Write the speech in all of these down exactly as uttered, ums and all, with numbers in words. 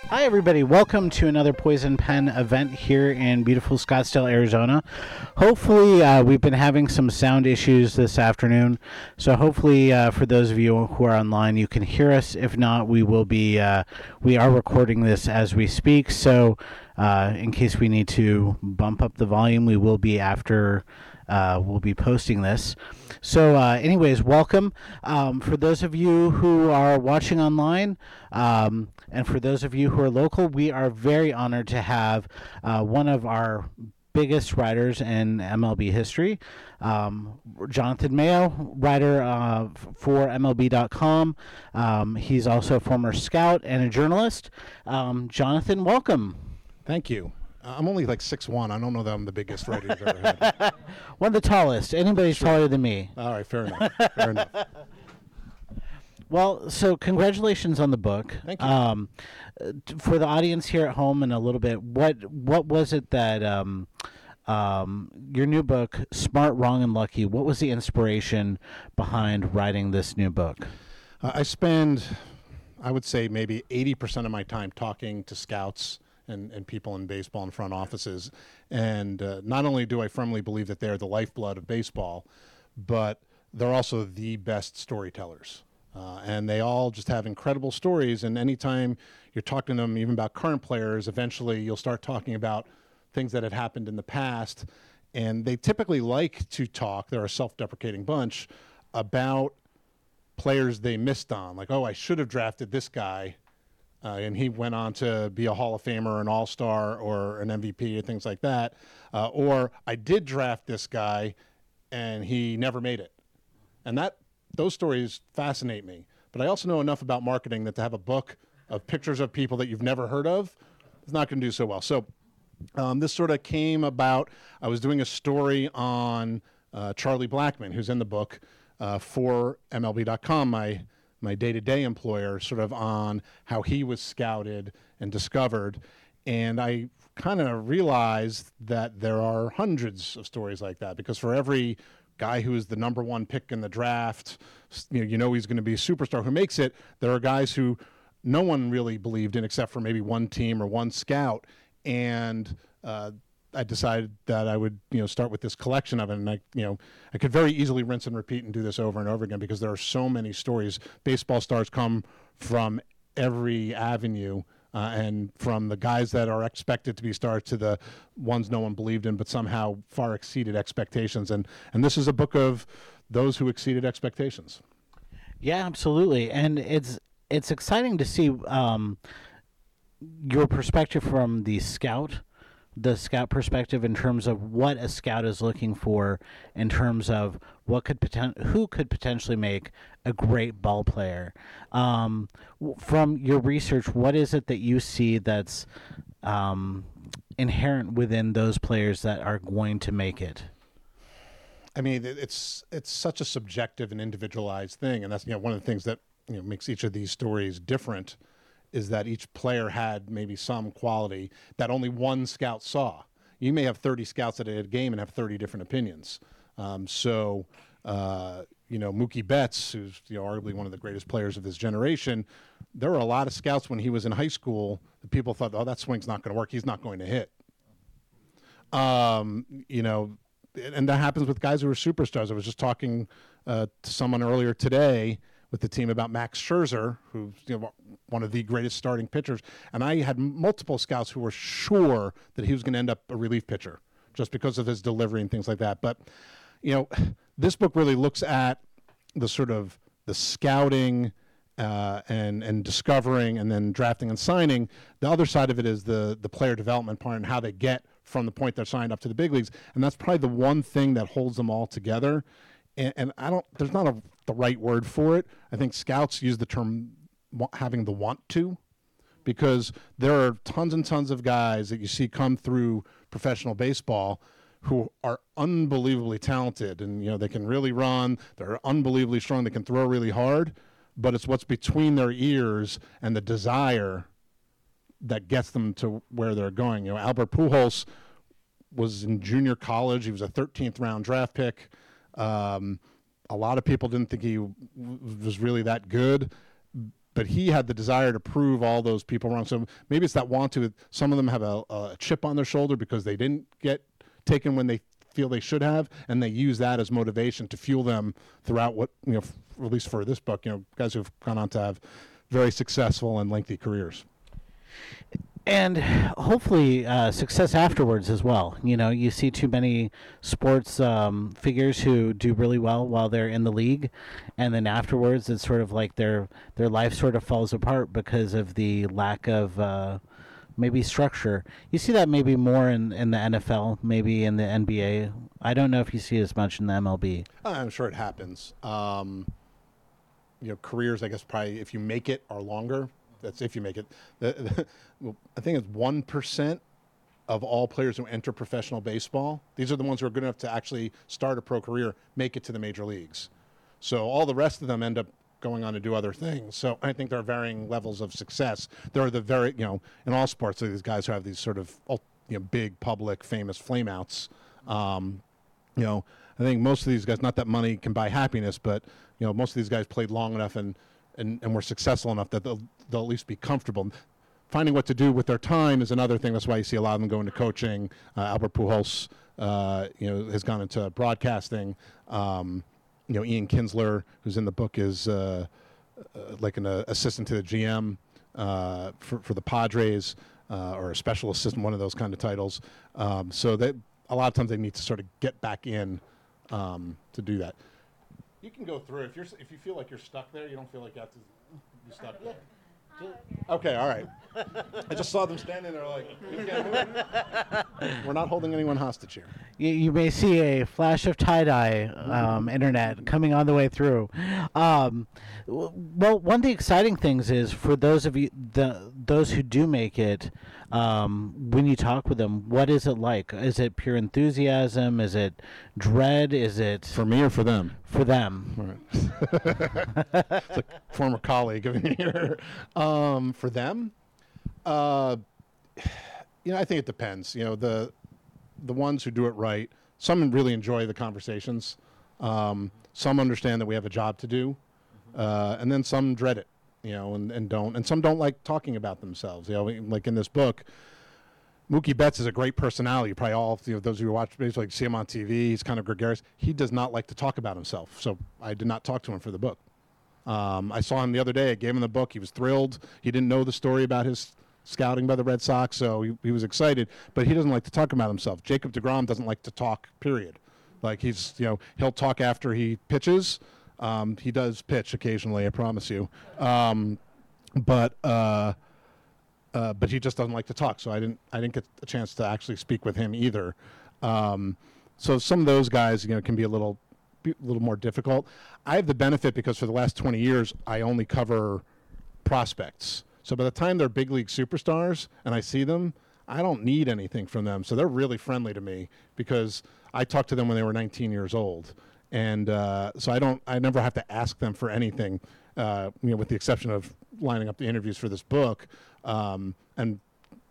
Hi, everybody. Welcome to another Poison Pen event here in beautiful Scottsdale, Arizona. Hopefully, uh, we've been having some sound issues this afternoon. So hopefully, uh, for those of you who are online, you can hear us. If not, we will be, uh, we are recording this as we speak. So uh, in case we need to bump up the volume, we will be after Uh, we'll be posting this. So uh, anyways, welcome. Um, for those of you who are watching online, um, and for those of you who are local, we are very honored to have uh, one of our biggest writers in M L B history, um, Jonathan Mayo, writer uh, f- for M L B dot com. Um, he's also a former scout and a journalist. Um, Jonathan, welcome. Thank you. Uh, I'm only like six one. I don't know that I'm the biggest writer you've ever had. One of the tallest. Anybody's Sure. taller than me. All right, fair enough. Fair enough. Well, so congratulations on the book. Thank you. Um, uh, t- for the audience here at home and a little bit, what what was it that um, um, your new book, Smart, Wrong, and Lucky, what was the inspiration behind writing this new book? Uh, I spend, I would say, maybe eighty percent of my time talking to scouts and, and people in baseball and front offices. And uh, not only do I firmly believe that they're the lifeblood of baseball, but they're also the best storytellers. Uh, and they all just have incredible stories. And anytime you're talking to them, even about current players, eventually you'll start talking about things that had happened in the past. And they typically like to talk, they're a self-deprecating bunch, about players they missed on. Like, oh, I should have drafted this guy. Uh, and he went on to be a Hall of Famer, an All-Star, or an M V P, or things like that. Uh, or I did draft this guy, and he never made it. And that those stories fascinate me. But I also know enough about marketing that to have a book of pictures of people that you've never heard of is not going to do so well. So um, this sort of came about. I was doing a story on uh, Charlie Blackmon, who's in the book, uh, for M L B dot com, my my day-to-day employer, sort of on how he was scouted and discovered. And I kind of realized that there are hundreds of stories like that, because for every guy who is the number one pick in the draft, you know, you know he's going to be a superstar who makes it, there are guys who no one really believed in except for maybe one team or one scout. And uh, I decided that I would, you know, start with this collection of it. And I, you know, I could very easily rinse and repeat and do this over and over again, because there are so many stories. Baseball stars come from every avenue, uh, and from the guys that are expected to be stars to the ones no one believed in, but somehow far exceeded expectations. And, and this is a book of those who exceeded expectations. Yeah, absolutely. And it's it's exciting to see um, your perspective from the scout, the scout perspective, in terms of what a scout is looking for, in terms of what could poten- who could potentially make a great ball player. Um, w- from your research, what is it that you see that's um, inherent within those players that are going to make it? I mean, it- it's it's such a subjective and individualized thing, and that's, you know, one of the things that, you know, makes each of these stories different, is that each player had maybe some quality that only one scout saw. You may have thirty scouts at a game and have thirty different opinions. Um, so, uh, you know, Mookie Betts, who's, you know, arguably one of the greatest players of his generation, there were a lot of scouts when he was in high school that people thought, oh, that swing's not going to work. He's not going to hit. Um, you know, and that happens with guys who are superstars. I was just talking uh, to someone earlier today with the team about Max Scherzer, who's, you know, one of the greatest starting pitchers. And I had multiple scouts who were sure that he was going to end up a relief pitcher just because of his delivery and things like that. But, you know, this book really looks at the sort of the scouting uh, and and discovering and then drafting and signing. The other side of it is the the player development part and how they get from the point they're signed up to the big leagues. And that's probably the one thing that holds them all together. And, and I don't, there's not a, the right word for it. I think scouts use the term wa- having the want to, because there are tons and tons of guys that you see come through professional baseball who are unbelievably talented, and, you know, they can really run, they're unbelievably strong, they can throw really hard, but it's what's between their ears and the desire that gets them to where they're going. You know, Albert Pujols was in junior college. He was a thirteenth round draft pick. Um, a lot of people didn't think he w- was really that good, but he had the desire to prove all those people wrong. So maybe it's that want to. Some of them have a, a chip on their shoulder because they didn't get taken when they feel they should have, and they use that as motivation to fuel them throughout what, you know, f- at least for this book, you know, guys who've gone on to have very successful and lengthy careers. And hopefully uh, success afterwards as well. You know, you see too many sports um, figures who do really well while they're in the league, and then afterwards it's sort of like their their life sort of falls apart because of the lack of uh, maybe structure. You see that maybe more in, in the N F L, maybe in the N B A. I don't know if you see it as much in the M L B. I'm sure it happens. Um, you know, careers, I guess, probably if you make it are longer. That's if you make it. The, the, well, I think it's one percent of all players who enter professional baseball. These are the ones who are good enough to actually start a pro career, make it to the major leagues. So all the rest of them end up going on to do other things. So I think there are varying levels of success. There are the very, you know, in all sports, there are these guys who have these sort of, you know, big, public, famous flameouts. Um, you know, I think most of these guys, not that money can buy happiness, but, you know, most of these guys played long enough and, and, and were successful enough that they'll, they'll at least be comfortable. Finding what to do with their time is another thing. That's why you see a lot of them go into coaching. Uh, Albert Pujols, uh, you know, has gone into broadcasting. Um, you know, Ian Kinsler, who's in the book, is uh, uh, like an uh, assistant to the G M uh, for, for the Padres, uh, or a special assistant, one of those kind of titles. Um, so that a lot of times they need to sort of get back in um, to do that. You can go through if you're if you feel like you're stuck there. You don't feel like you have to be stuck there. Okay, all right. I just saw them standing there like, you can't move. We're not holding anyone hostage here. You, you may see a flash of tie-dye um, internet coming on the way through. Um, w- well, one of the exciting things is for those of you, the those who do make it, um, when you talk with them, what is it like? Is it pure enthusiasm? Is it dread? Is it For me or for them? for them? Right. It's a former colleague of here. Um, for them, uh, you know, I think it depends. You know, the the ones who do it right, some really enjoy the conversations. Um, some understand that we have a job to do, uh, and then some dread it. You know, and, and don't, and some don't like talking about themselves. You know, like in this book, Mookie Betts is a great personality. Probably all, you know, those who watch baseball, like see him on T V. He's kind of gregarious. He does not like to talk about himself. So I did not talk to him for the book. Um, I saw him the other day. I gave him the book. He was thrilled. He didn't know the story about his scouting by the Red Sox, so he, he was excited. But he doesn't like to talk about himself. Jacob deGrom doesn't like to talk, period. Like he's, you know, he'll talk after he pitches. Um, he does pitch occasionally, I promise you. Um, but uh, uh, but he just doesn't like to talk. So I didn't I didn't get a chance to actually speak with him either. Um, so some of those guys, you know, can be a little a little more difficult. I have the benefit because for the last twenty years I only cover prospects. So by the time they're big league superstars and I see them, I don't need anything from them. So they're really friendly to me because I talked to them when they were nineteen years old. And uh, so I don't, I never have to ask them for anything, uh, you know, with the exception of lining up the interviews for this book. Um, and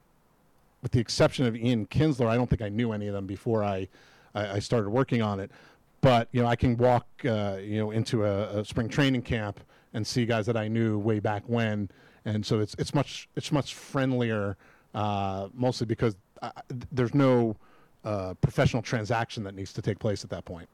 with the exception of Ian Kinsler, I don't think I knew any of them before I, I, I started working on it. But, you know, I can walk, uh, you know, into a, a spring training camp and see guys that I knew way back when. And so it's it's much it's much friendlier, uh, mostly because I, there's no uh, professional transaction that needs to take place at that point.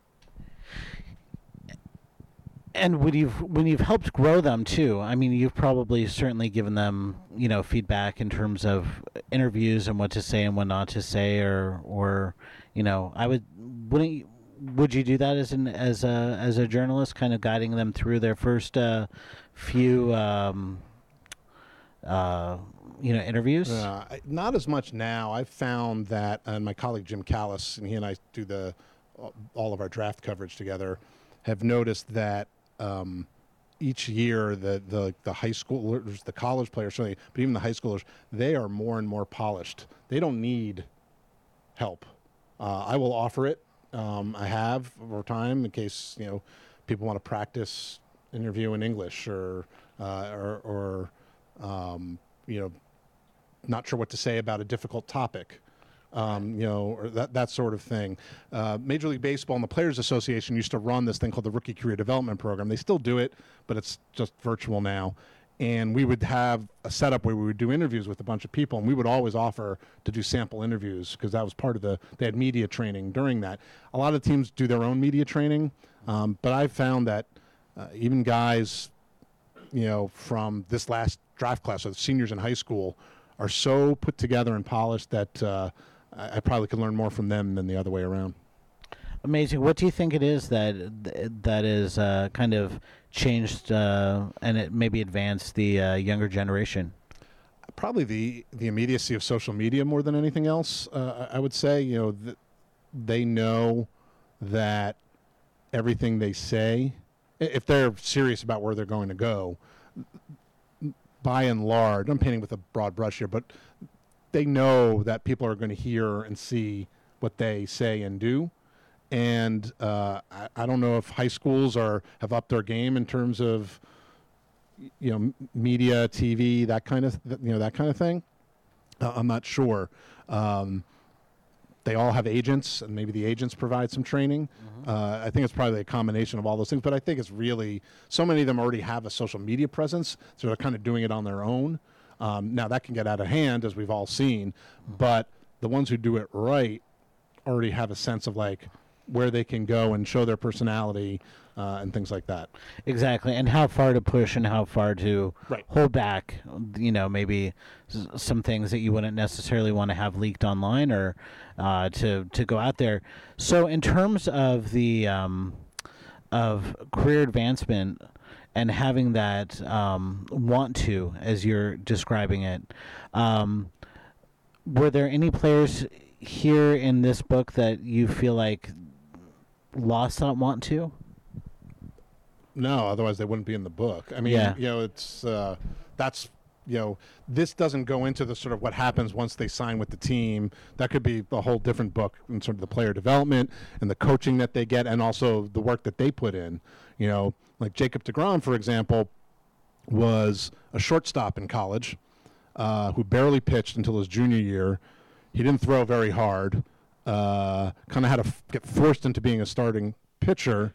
And when you've when you've helped grow them too, I mean, you've probably certainly given them, you know, feedback in terms of interviews and what to say and what not to say, or or, you know, I would wouldn't you, would you do that as an as a as a journalist, kind of guiding them through their first uh, few um, uh, you know interviews? Uh, not as much now. I've found that, and my colleague Jim Callis, and he and I do the all of our draft coverage together, have noticed that um, each year the, the the high schoolers, the college players, certainly, but even the high schoolers, they are more and more polished. They don't need help. Uh, I will offer it. Um, I have over time in case you know people want to practice interview in English or uh, or, or um, you know not sure what to say about a difficult topic. Um, you know, or that, that sort of thing. Uh, Major League Baseball and the Players Association used to run this thing called the Rookie Career Development Program. They still do it, but it's just virtual now. and we would have a setup where we would do interviews with a bunch of people, and we would always offer to do sample interviews because that was part of the, they had media training during that. A lot of teams do their own media training, um, but I've found that uh, even guys, you know, from this last draft class, so the seniors in high school, are so put together and polished that uh, I, I probably could learn more from them than the other way around. Amazing. What do you think it is that that is uh, kind of changed uh, and it maybe advanced the uh, younger generation? Probably the the immediacy of social media more than anything else. Uh, I would say, you know, th- they know that everything they say, if they're serious about where they're going to go, by and large, I'm painting with a broad brush here, but they know that people are going to hear and see what they say and do. And uh, I, I don't know if high schools are have upped their game in terms of, you know, media, T V, that kind of you know that kind of thing. Uh, I'm not sure. Um, they all have agents, and maybe the agents provide some training. Mm-hmm. Uh, I think it's probably a combination of all those things. But I think it's really so many of them already have a social media presence, so they're kind of doing it on their own. Um, now that can get out of hand, as we've all seen. Mm-hmm. But the ones who do it right already have a sense of like where they can go and show their personality uh, and things like that. Exactly, and how far to push and how far to right. hold back, you know, maybe s- some things that you wouldn't necessarily want to have leaked online or uh, to, to go out there. So in terms of the um, of career advancement and having that um, want to, as you're describing it, um, were there any players here in this book that you feel like lost that want to? No, otherwise they wouldn't be in the book. I mean, yeah. you know, it's uh, that's you know, this doesn't go into the sort of what happens once they sign with the team. That could be a whole different book in sort of the player development and the coaching that they get, and also the work that they put in. You know, like Jacob deGrom, for example, was a shortstop in college uh, who barely pitched until his junior year. He didn't throw very hard. Uh, kind of had to f- get forced into being a starting pitcher.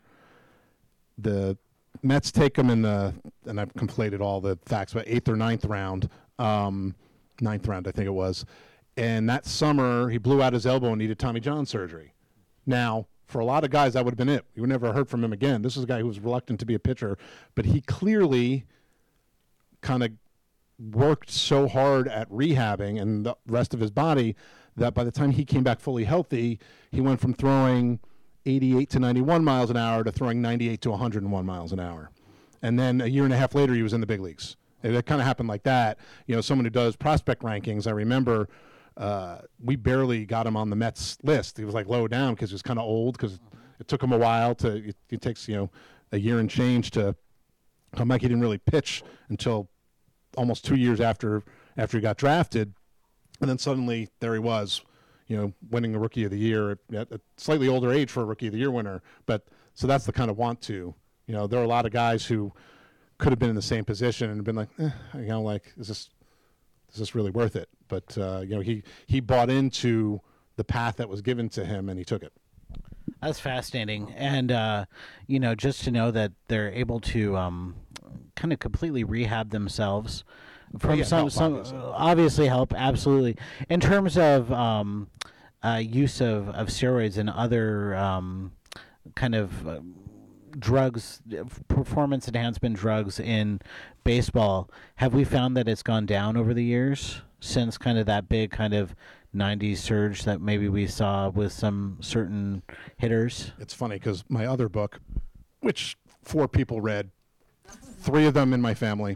The Mets take him in the, and I've conflated all the facts, but eighth or ninth round, um, ninth round I think it was. And that summer he blew out his elbow and needed Tommy John surgery. Now, for a lot of guys, that would have been it. You would never heard from him again. This is a guy who was reluctant to be a pitcher, but he clearly kind of worked so hard at rehabbing and the rest of his body that by the time he came back fully healthy, he went from throwing eighty-eight to ninety-one miles an hour to throwing ninety-eight to one hundred one miles an hour. And then a year and a half later, he was in the big leagues. It, it kind of happened like that. You know, someone who does prospect rankings, I remember uh, we barely got him on the Mets list. He was like low down because he was kind of old, because it took him a while to, it, it takes, you know, a year and change to come back. He didn't really pitch until almost two years after after he got drafted. And then suddenly there he was, you know, winning the Rookie of the Year at a slightly older age for a Rookie of the Year winner. But so that's the kind of want to, you know, there are a lot of guys who could have been in the same position and been like, eh, you know, like, is this, is this really worth it? But, uh, you know, he, he bought into the path that was given to him and he took it. That's fascinating. And, uh, you know, just to know that they're able to um, kind of completely rehab themselves from oh, yeah, some, help, some obviously. obviously help, absolutely. In terms of um, uh, use of, of steroids and other um, kind of uh, drugs, performance enhancement drugs in baseball, have we found that it's gone down over the years since kind of that big kind of nineties surge that maybe we saw with some certain hitters? It's funny because my other book, which four people read, three of them in my family,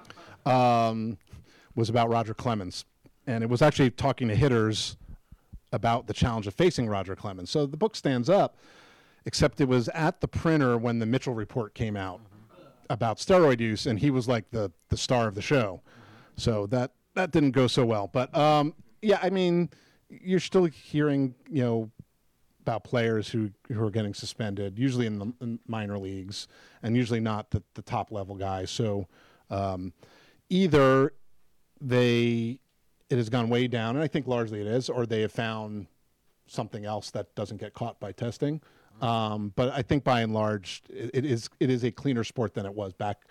um, was about Roger Clemens. And it was actually talking to hitters about the challenge of facing Roger Clemens. So the book stands up, except it was at the printer when the Mitchell report came out mm-hmm. about steroid use, and he was like the, the star of the show. Mm-hmm. So that, that didn't go so well. But, um, yeah, I mean, you're still hearing, you know, about players who, who are getting suspended, usually in the in minor leagues, and usually not the, the top-level guys. So um, either they it has gone way down, and I think largely it is, or they have found something else that doesn't get caught by testing. Um, but I think by and large, it, it is it is a cleaner sport than it was back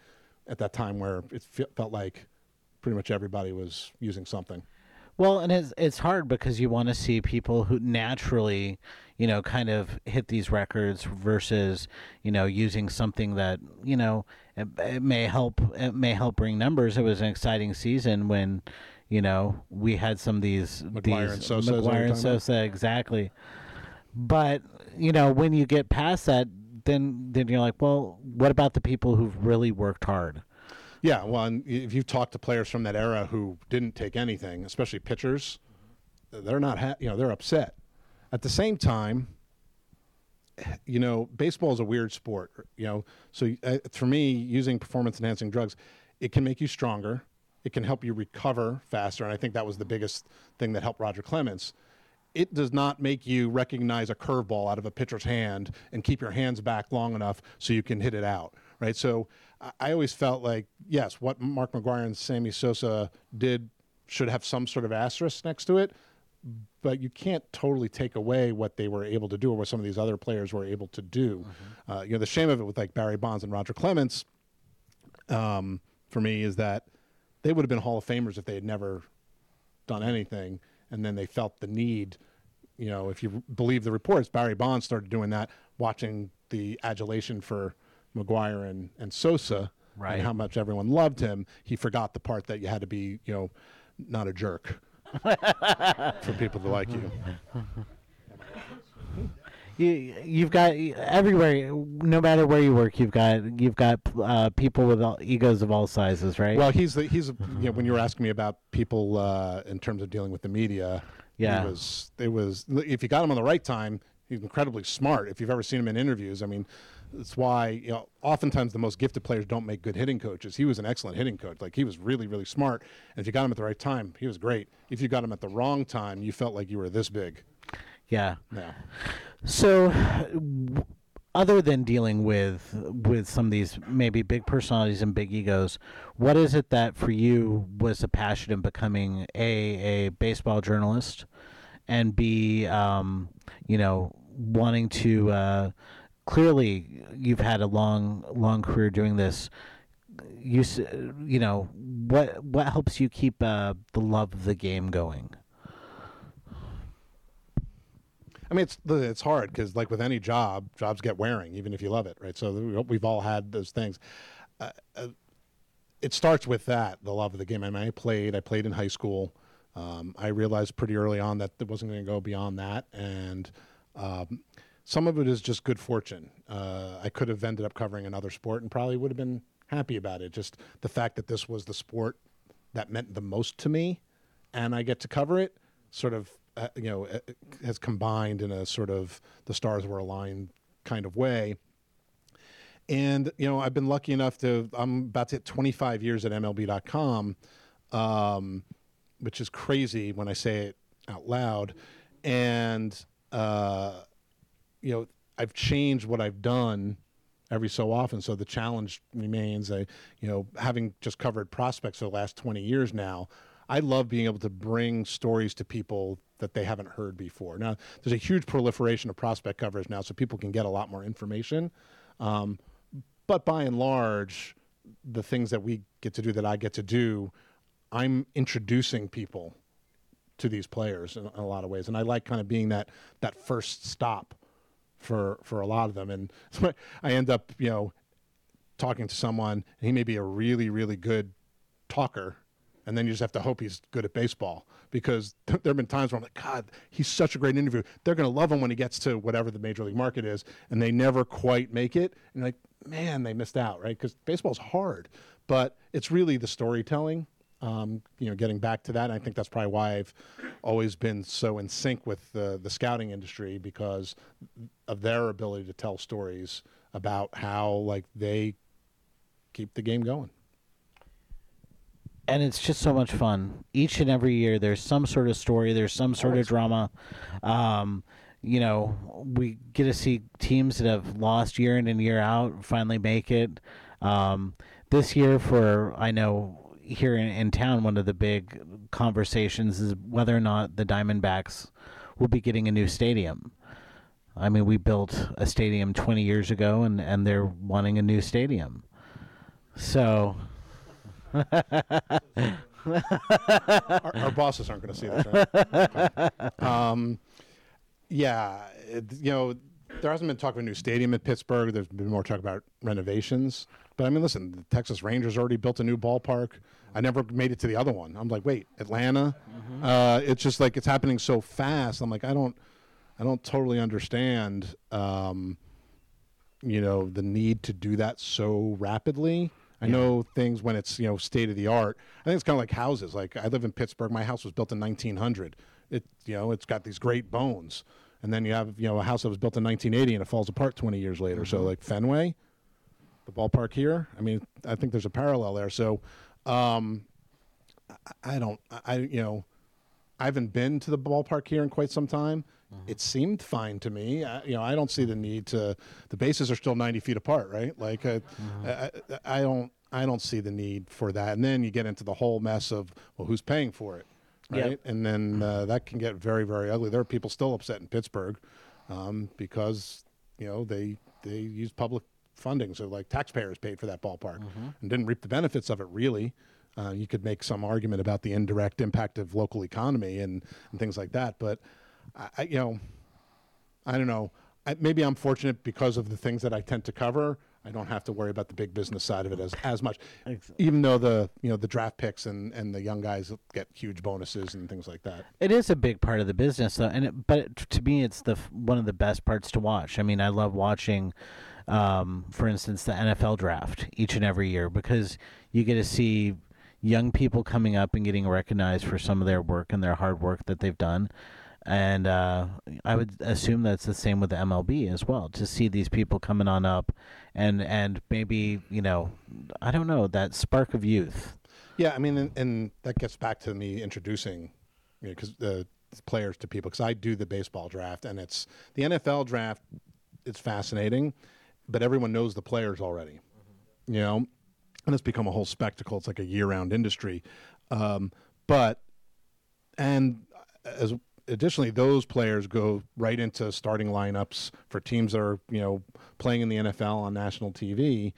at that time where it fe- felt like pretty much everybody was using something. Well, and it's it's hard because you want to see people who naturally, you know, kind of hit these records versus, you know, using something that, you know, it, it may help it may help bring numbers. It was an exciting season when, you know, we had some of these McGuire these and Sosa, is that what McGuire you're and talking about? Sosa exactly. But, you know, when you get past that, then then you're like, well, what about the people who've really worked hard? Yeah, well, and if you've talked to players from that era who didn't take anything, especially pitchers, they're not, ha- you know, they're upset. At the same time, you know, baseball is a weird sport, you know. So uh, for me, using performance-enhancing drugs, it can make you stronger. It can help you recover faster, and I think that was the biggest thing that helped Roger Clemens. It does not make you recognize a curveball out of a pitcher's hand and keep your hands back long enough so you can hit it out, right? So I always felt like, yes, what Mark McGuire and Sammy Sosa did should have some sort of asterisk next to it, but you can't totally take away what they were able to do or what some of these other players were able to do. Mm-hmm. Uh, you know, the shame of it with like Barry Bonds and Roger Clemens, um, for me, is that they would have been Hall of Famers if they had never done anything, and then they felt the need. You know, if you believe the reports, Barry Bonds started doing that, watching the adulation for McGuire and, and Sosa, right, and how much everyone loved him. He forgot the part that you had to be, you know, not a jerk for people to like you. You you've got everywhere, no matter where you work, you've got you've got uh, people with all, egos of all sizes, right? Well, he's the, he's you know, when you were asking me about people uh, in terms of dealing with the media, yeah, he was it was if you got him on the right time, he's incredibly smart. If you've ever seen him in interviews, I mean, that's why, you know, oftentimes the most gifted players don't make good hitting coaches. He was an excellent hitting coach. Like, he was really, really smart. And if you got him at the right time, he was great. If you got him at the wrong time, you felt like you were this big. Yeah. Yeah. So, w- other than dealing with with some of these maybe big personalities and big egos, what is it that for you was a passion in becoming a a baseball journalist, and b um, you know, wanting to uh, clearly you've had a long long career doing this. You s- you know, what what helps you keep uh, the love of the game going? I mean, it's it's hard because, like with any job, jobs get wearing, even if you love it, right? So we've all had those things. Uh, uh, it starts with that, the love of the game. I mean, I played. I played in high school. Um, I realized pretty early on that it wasn't going to go beyond that, and um, some of it is just good fortune. Uh, I could have ended up covering another sport and probably would have been happy about it. Just the fact that this was the sport that meant the most to me, and I get to cover it, sort of. Uh, you know, uh, has combined in a sort of the stars were aligned kind of way. And, you know, I've been lucky enough to, I'm about to hit twenty-five years at M L B dot com, um, which is crazy when I say it out loud. And, uh, you know, I've changed what I've done every so often. So the challenge remains, I, you know, having just covered prospects for the last twenty years now, I love being able to bring stories to people that they haven't heard before. Now, there's a huge proliferation of prospect coverage now, so people can get a lot more information. Um, but by and large, the things that we get to do, that I get to do, I'm introducing people to these players in, in a lot of ways. And I like kind of being that that first stop for for a lot of them. And so I end up, you know, talking to someone, and he may be a really, really good talker, and then you just have to hope he's good at baseball, because th- there have been times where I'm like, God, he's such a great interview. They're going to love him when he gets to whatever the major league market is, and they never quite make it. And like, man, they missed out, right? Because baseball's hard, but it's really the storytelling. Um, you know, getting back to that, and I think that's probably why I've always been so in sync with the the scouting industry, because of their ability to tell stories about how, like, they keep the game going. And it's just so much fun. Each and every year, there's some sort of story. There's some sort of drama. Um, you know, we get to see teams that have lost year in and year out finally make it. Um, this year, for I know here in, in town, one of the big conversations is whether or not the Diamondbacks will be getting a new stadium. I mean, we built a stadium twenty years ago, and, and they're wanting a new stadium. So. our, our bosses aren't going to see this, right? Okay. Um, yeah, it, you know, there hasn't been talk of a new stadium in Pittsburgh. There's been more talk about renovations. But, I mean, listen, the Texas Rangers already built a new ballpark. I never made it to the other one. I'm like, wait, Atlanta? Mm-hmm. Uh, it's just like it's happening so fast. I'm like, I don't I don't totally understand, um, you know, the need to do that so rapidly. I yeah. know things when it's, you know, state of the art. I think it's kind of like houses. Like, I live in Pittsburgh. My house was built in nineteen hundred. It, you know, it's got these great bones. And then you have, you know, a house that was built in nineteen eighty and it falls apart twenty years later. Mm-hmm. So, like Fenway, the ballpark here, I mean, I think there's a parallel there. So, um, I, I don't, I, you know, I haven't been to the ballpark here in quite some time. Mm-hmm. It seemed fine to me. I, you know, I don't see the need to. The bases are still ninety feet apart, right? Like, uh, mm-hmm. I, I don't, I don't see the need for that. And then you get into the whole mess of, well, who's paying for it, right? Yep. And then uh, that can get very, very ugly. There are people still upset in Pittsburgh um, because you know they they use public funding, so like taxpayers paid for that ballpark mm-hmm. and didn't reap the benefits of it really. Uh, you could make some argument about the indirect impact of local economy and, and things like that, but. I, you know, I don't know. I, maybe I'm fortunate because of the things that I tend to cover. I don't have to worry about the big business side of it as, as much, even though the you know the draft picks and, and the young guys get huge bonuses and things like that. It is a big part of the business, though, and it, but it, to me, it's the one of the best parts to watch. I mean, I love watching, um, for instance, the N F L draft each and every year because you get to see young people coming up and getting recognized for some of their work and their hard work that they've done. And uh, I would assume that's the same with the M L B as well, to see these people coming on up and, and maybe, you know, I don't know, that spark of youth. Yeah, I mean, and, and that gets back to me introducing you know, cause the players to people, because I do the baseball draft, and it's the N F L draft, it's fascinating, but everyone knows the players already, mm-hmm. you know, and it's become a whole spectacle. It's like a year-round industry. Um, but, and as additionally, those players go right into starting lineups for teams that are, you know, playing in the N F L on national T V.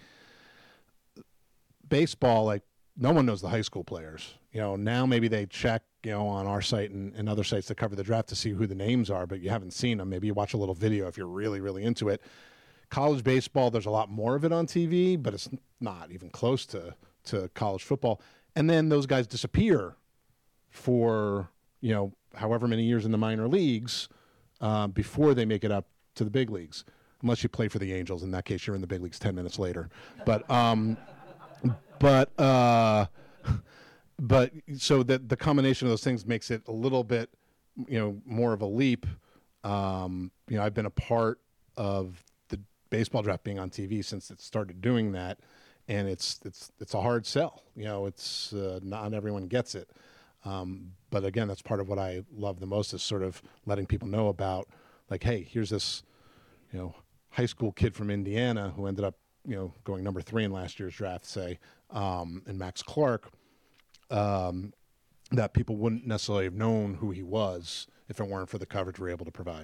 Baseball, like, no one knows the high school players. You know, now maybe they check, you know, on our site and, and other sites that cover the draft to see who the names are, but you haven't seen them. Maybe you watch a little video if you're really, really into it. College baseball, there's a lot more of it on T V, but it's not even close to, to college football. And then those guys disappear for, you know, however many years in the minor leagues uh, before they make it up to the big leagues, unless you play for the Angels. In that case, you're in the big leagues ten minutes later. But, um, but, uh, but so that the combination of those things makes it a little bit, you know, more of a leap. Um, you know, I've been a part of the baseball draft being on T V since it started doing that, and it's it's it's a hard sell. You know, it's uh, not everyone gets it. Um, but again, that's part of what I love the most is sort of letting people know about, like, hey, here's this, you know, high school kid from Indiana who ended up, you know, going number three in last year's draft, say, um, and Max Clark, um, that people wouldn't necessarily have known who he was if it weren't for the coverage we're able to provide.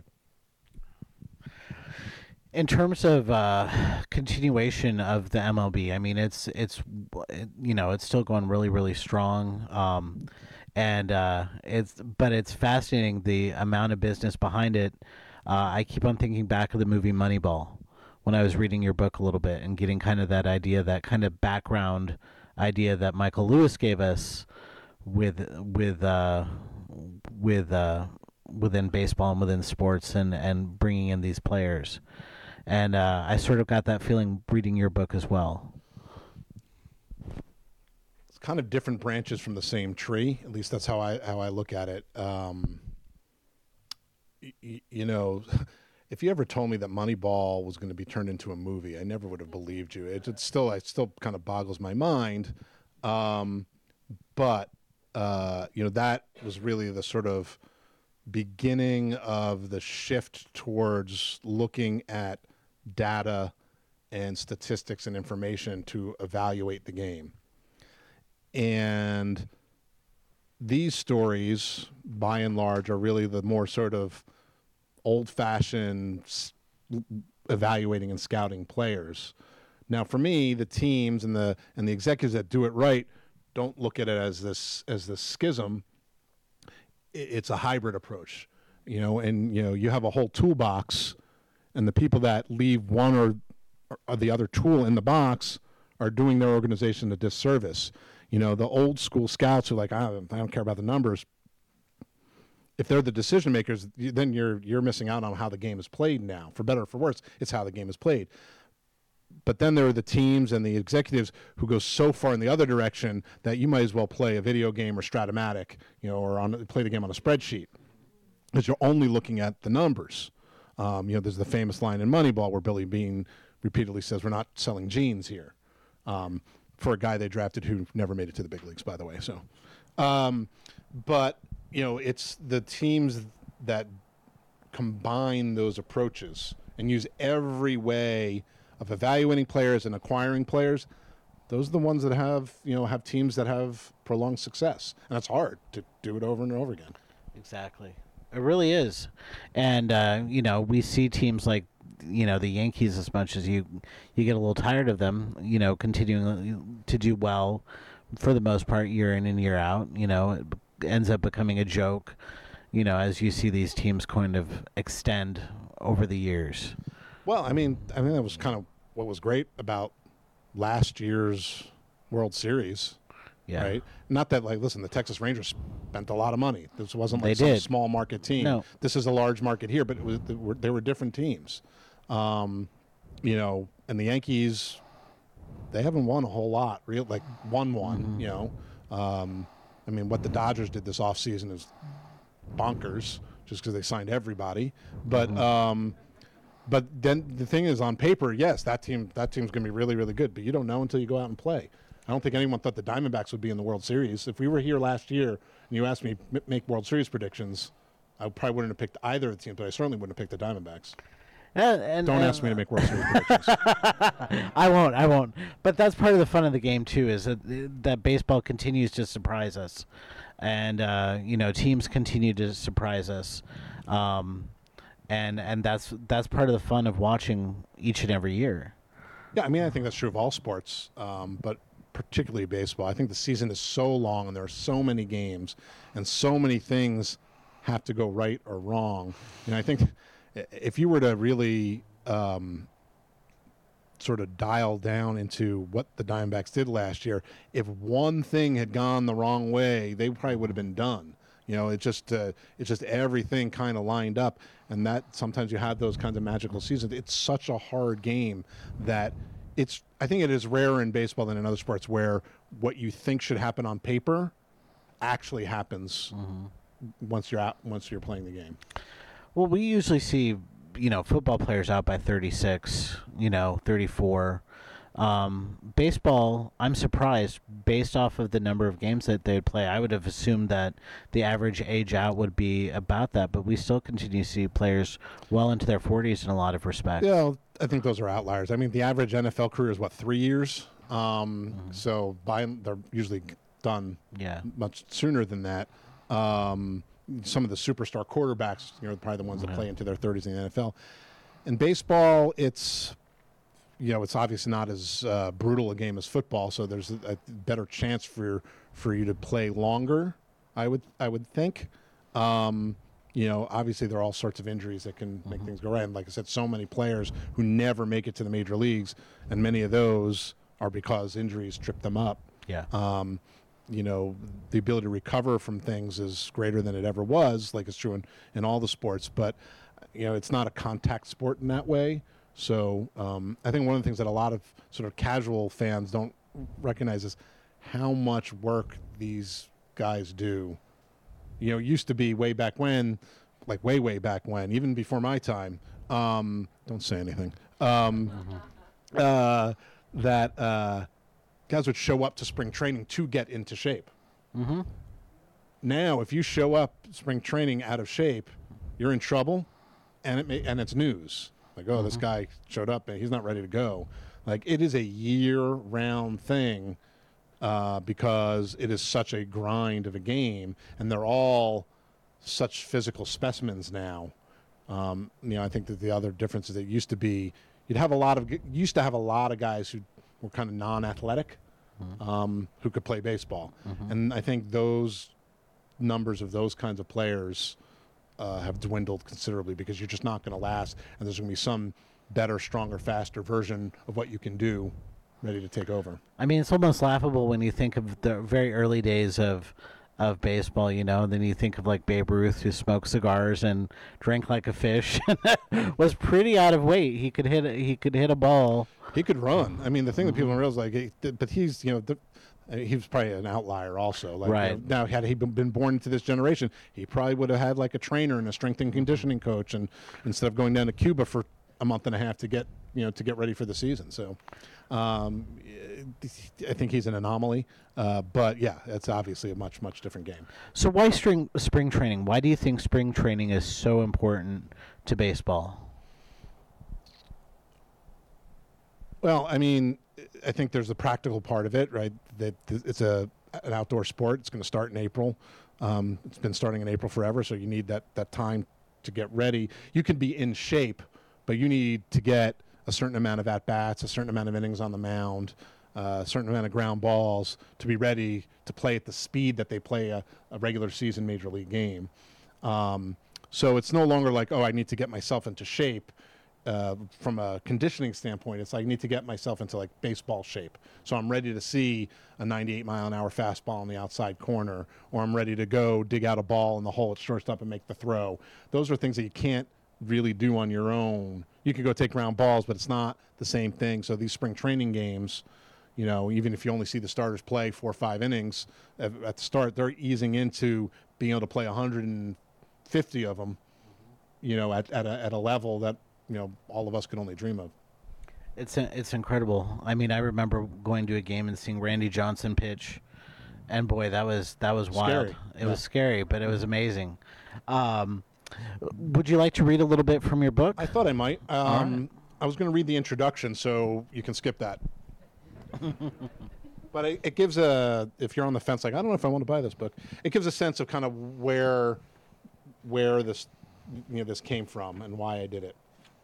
In terms of uh, continuation of the M L B, I mean, it's it's you know it's still going really really strong, um, and uh, it's but it's fascinating the amount of business behind it. Uh, I keep on thinking back of the movie Moneyball when I was reading your book a little bit and getting kind of that idea, that kind of background idea that Michael Lewis gave us with with uh, with uh, within baseball and within sports and, and bringing in these players. And uh, I sort of got that feeling reading your book as well. It's kind of different branches from the same tree. At least that's how I how I look at it. Um, y- you know, if you ever told me that Moneyball was going to be turned into a movie, I never would have believed you. It, it's still it still kind of boggles my mind. Um, but uh, you know, that was really the sort of beginning of the shift towards looking at data and statistics and information to evaluate the game. And these stories, by and large, are really the more sort of old-fashioned evaluating and scouting players. Now, for me, the teams and the and the executives that do it right don't look at it as this as this schism. It's a hybrid approach, you know, and you know you have a whole toolbox, and the people that leave one or, or the other tool in the box are doing their organization a disservice. You know, the old school scouts who are like, I don't, I don't care about the numbers. If they're the decision makers, then you're you're missing out on how the game is played now. For better or for worse, it's how the game is played. But then there are the teams and the executives who go so far in the other direction that you might as well play a video game or Stratomatic, you know, or on, play the game on a spreadsheet, because you're only looking at the numbers. Um, you know, there's the famous line in Moneyball where Billy Beane repeatedly says, "We're not selling jeans here," um, for a guy they drafted who never made it to the big leagues, by the way. So, um, but you know, it's the teams that combine those approaches and use every way of evaluating players and acquiring players. Those are the ones that have, you know, have teams that have prolonged success. And it's hard to do it over and over again. Exactly. It really is. And, uh, you know, we see teams like, you know, the Yankees, as much as you, you get a little tired of them, you know, continuing to do well for the most part year in and year out. You know, it ends up becoming a joke, you know, as you see these teams kind of extend over the years. Well, I mean, I mean that was kind of what was great about last year's World Series, yeah. right? Not that, like, listen, the Texas Rangers spent a lot of money. This wasn't like They some did. small market team. No. This is a large market here, but it was, there, were, there were different teams. Um, you know, and the Yankees, they haven't won a whole lot, real like won one, mm-hmm. you know. Um, I mean, what the Dodgers did this offseason is bonkers, just because they signed everybody. But mm-hmm. um, but then the thing is, on paper, yes, that team that team's going to be really, really good. But you don't know until you go out and play. I don't think anyone thought the Diamondbacks would be in the World Series. If we were here last year and you asked me to make World Series predictions, I probably wouldn't have picked either of the teams, but I certainly wouldn't have picked the Diamondbacks. And, and, don't and, ask me to make World Series predictions. I won't. I won't. But that's part of the fun of the game too, is that that baseball continues to surprise us, and uh, you know, teams continue to surprise us, um, and and that's that's part of the fun of watching each and every year. Yeah, I mean, I think that's true of all sports, um, but particularly baseball. I think the season is so long, and there are so many games, and so many things have to go right or wrong. And I think if you were to really um, sort of dial down into what the Diamondbacks did last year, if one thing had gone the wrong way, they probably would have been done. You know, it just uh, it's just everything kind of lined up, and that sometimes you have those kinds of magical seasons. It's such a hard game that it's. I think it is rarer in baseball than in other sports where what you think should happen on paper actually happens mm-hmm. once you're out once you're playing the game. Well, we usually see, you know, football players out by thirty-six, you know, thirty-four. Um, baseball, I'm surprised, based off of the number of games that they'd play. I would have assumed that the average age out would be about that, but we still continue to see players well into their forties in a lot of respects. Yeah, I think those are outliers. I mean, the average N F L career is, what, three years? Um, mm-hmm. So by, they're usually done yeah. much sooner than that. Um, some of the superstar quarterbacks, you know, are probably the ones that play into their thirties in the N F L. In baseball, it's, you know, it's obviously not as uh, brutal a game as football, so there's a, a better chance for for you to play longer. I would I would think. Um, you know, obviously there are all sorts of injuries that can make mm-hmm. things go right. And like I said, so many players who never make it to the major leagues, and many of those are because injuries trip them up. Yeah. Um, you know, the ability to recover from things is greater than it ever was, like it's true in, in all the sports. But, you know, it's not a contact sport in that way. So um, I think one of the things that a lot of sort of casual fans don't recognize is how much work these guys do. You know, it used to be way back when, like way, way back when, even before my time, um, don't say anything, um, mm-hmm. uh, that uh, guys would show up to spring training to get into shape. Mm-hmm. Now, if you show up spring training out of shape, you're in trouble, and it may, and it's news. Like, oh, mm-hmm. this guy showed up and he's not ready to go. Like, it is a year-round thing uh, because it is such a grind of a game, and they're all such physical specimens now. Um, you know, I think that the other difference is that it used to be you'd have a lot of, you used to have a lot of guys who were kind of non-athletic, mm-hmm. um, who could play baseball. Mm-hmm. And I think those numbers of those kinds of players uh, have dwindled considerably because you're just not going to last. And there's going to be some better, stronger, faster version of what you can do ready to take over. I mean, it's almost laughable when you think of the very early days of of baseball, you know, then you think of like Babe Ruth, who smoked cigars and drank like a fish, was pretty out of weight. He could hit a, he could hit a ball. He could run. I mean, the thing that people don't realize, like, he, but he's, you know, the, he was probably an outlier also. Like, right. You know, now, had he been born into this generation, he probably would have had like a trainer and a strength and conditioning coach, and instead of going down to Cuba for a month and a half to get, you know, to get ready for the season. So, um, I think he's an anomaly. Uh, but yeah, it's obviously a much, much different game. So why spring spring training? Why do you think spring training is so important to baseball? Well, I mean, I think there's the practical part of it, right? That it's a an outdoor sport. It's going to start in April. Um, it's been starting in April forever, so you need that, that time to get ready. You can be in shape, but you need to get a certain amount of at-bats, a certain amount of innings on the mound, uh, a certain amount of ground balls to be ready to play at the speed that they play a, a regular season major league game. Um, so it's no longer like, oh, I need to get myself into shape. Uh, from a conditioning standpoint, it's like I need to get myself into like baseball shape. So I'm ready to see a ninety-eight mile an hour fastball on the outside corner, or I'm ready to go dig out a ball in the hole at shortstop and make the throw. Those are things that you can't really do on your own. You can go take ground balls, but it's not the same thing. So these spring training games, you know, even if you only see the starters play four or five innings at, at the start, they're easing into being able to play one hundred fifty of them, you know, at, at, a, at a level that, you know, all of us could only dream of. It's a, it's incredible. I mean, I remember going to a game and seeing Randy Johnson pitch, and boy, that was that was wild. Scary. It yeah. was scary, but it was amazing. Um, would you like to read a little bit from your book? I thought I might. Um, right. I was going to read the introduction, so you can skip that. But it, it gives a, if you're on the fence, like, I don't know if I want to buy this book, it gives a sense of kind of where, where this, you know, this came from and why I did it.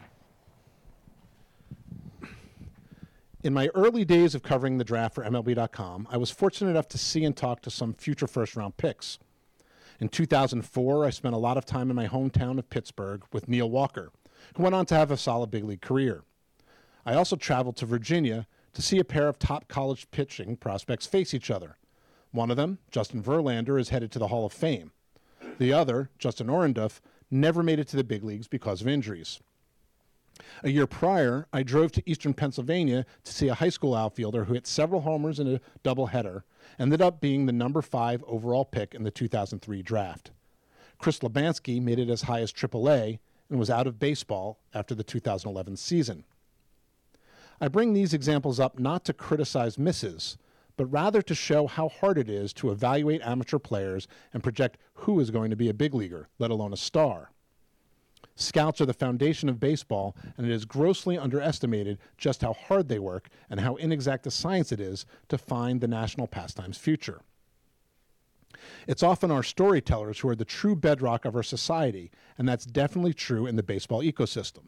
In my early days of covering the draft for M L B dot com, I was fortunate enough to see and talk to some future first-round picks. In two thousand four, I spent a lot of time in my hometown of Pittsburgh with Neil Walker, who went on to have a solid big league career. I also traveled to Virginia to see a pair of top college pitching prospects face each other. One of them, Justin Verlander, is headed to the Hall of Fame. The other, Justin Orenduff, never made it to the big leagues because of injuries. A year prior, I drove to eastern Pennsylvania to see a high school outfielder who hit several homers in a doubleheader, ended up being the number five overall pick in the two thousand three draft. Chris Labansky made it as high as triple A and was out of baseball after the two thousand eleven season. I bring these examples up not to criticize misses, but rather to show how hard it is to evaluate amateur players and project who is going to be a big leaguer, let alone a star. Scouts are the foundation of baseball, and it is grossly underestimated just how hard they work and how inexact a science it is to find the national pastime's future. It's often our storytellers who are the true bedrock of our society, and that's definitely true in the baseball ecosystem.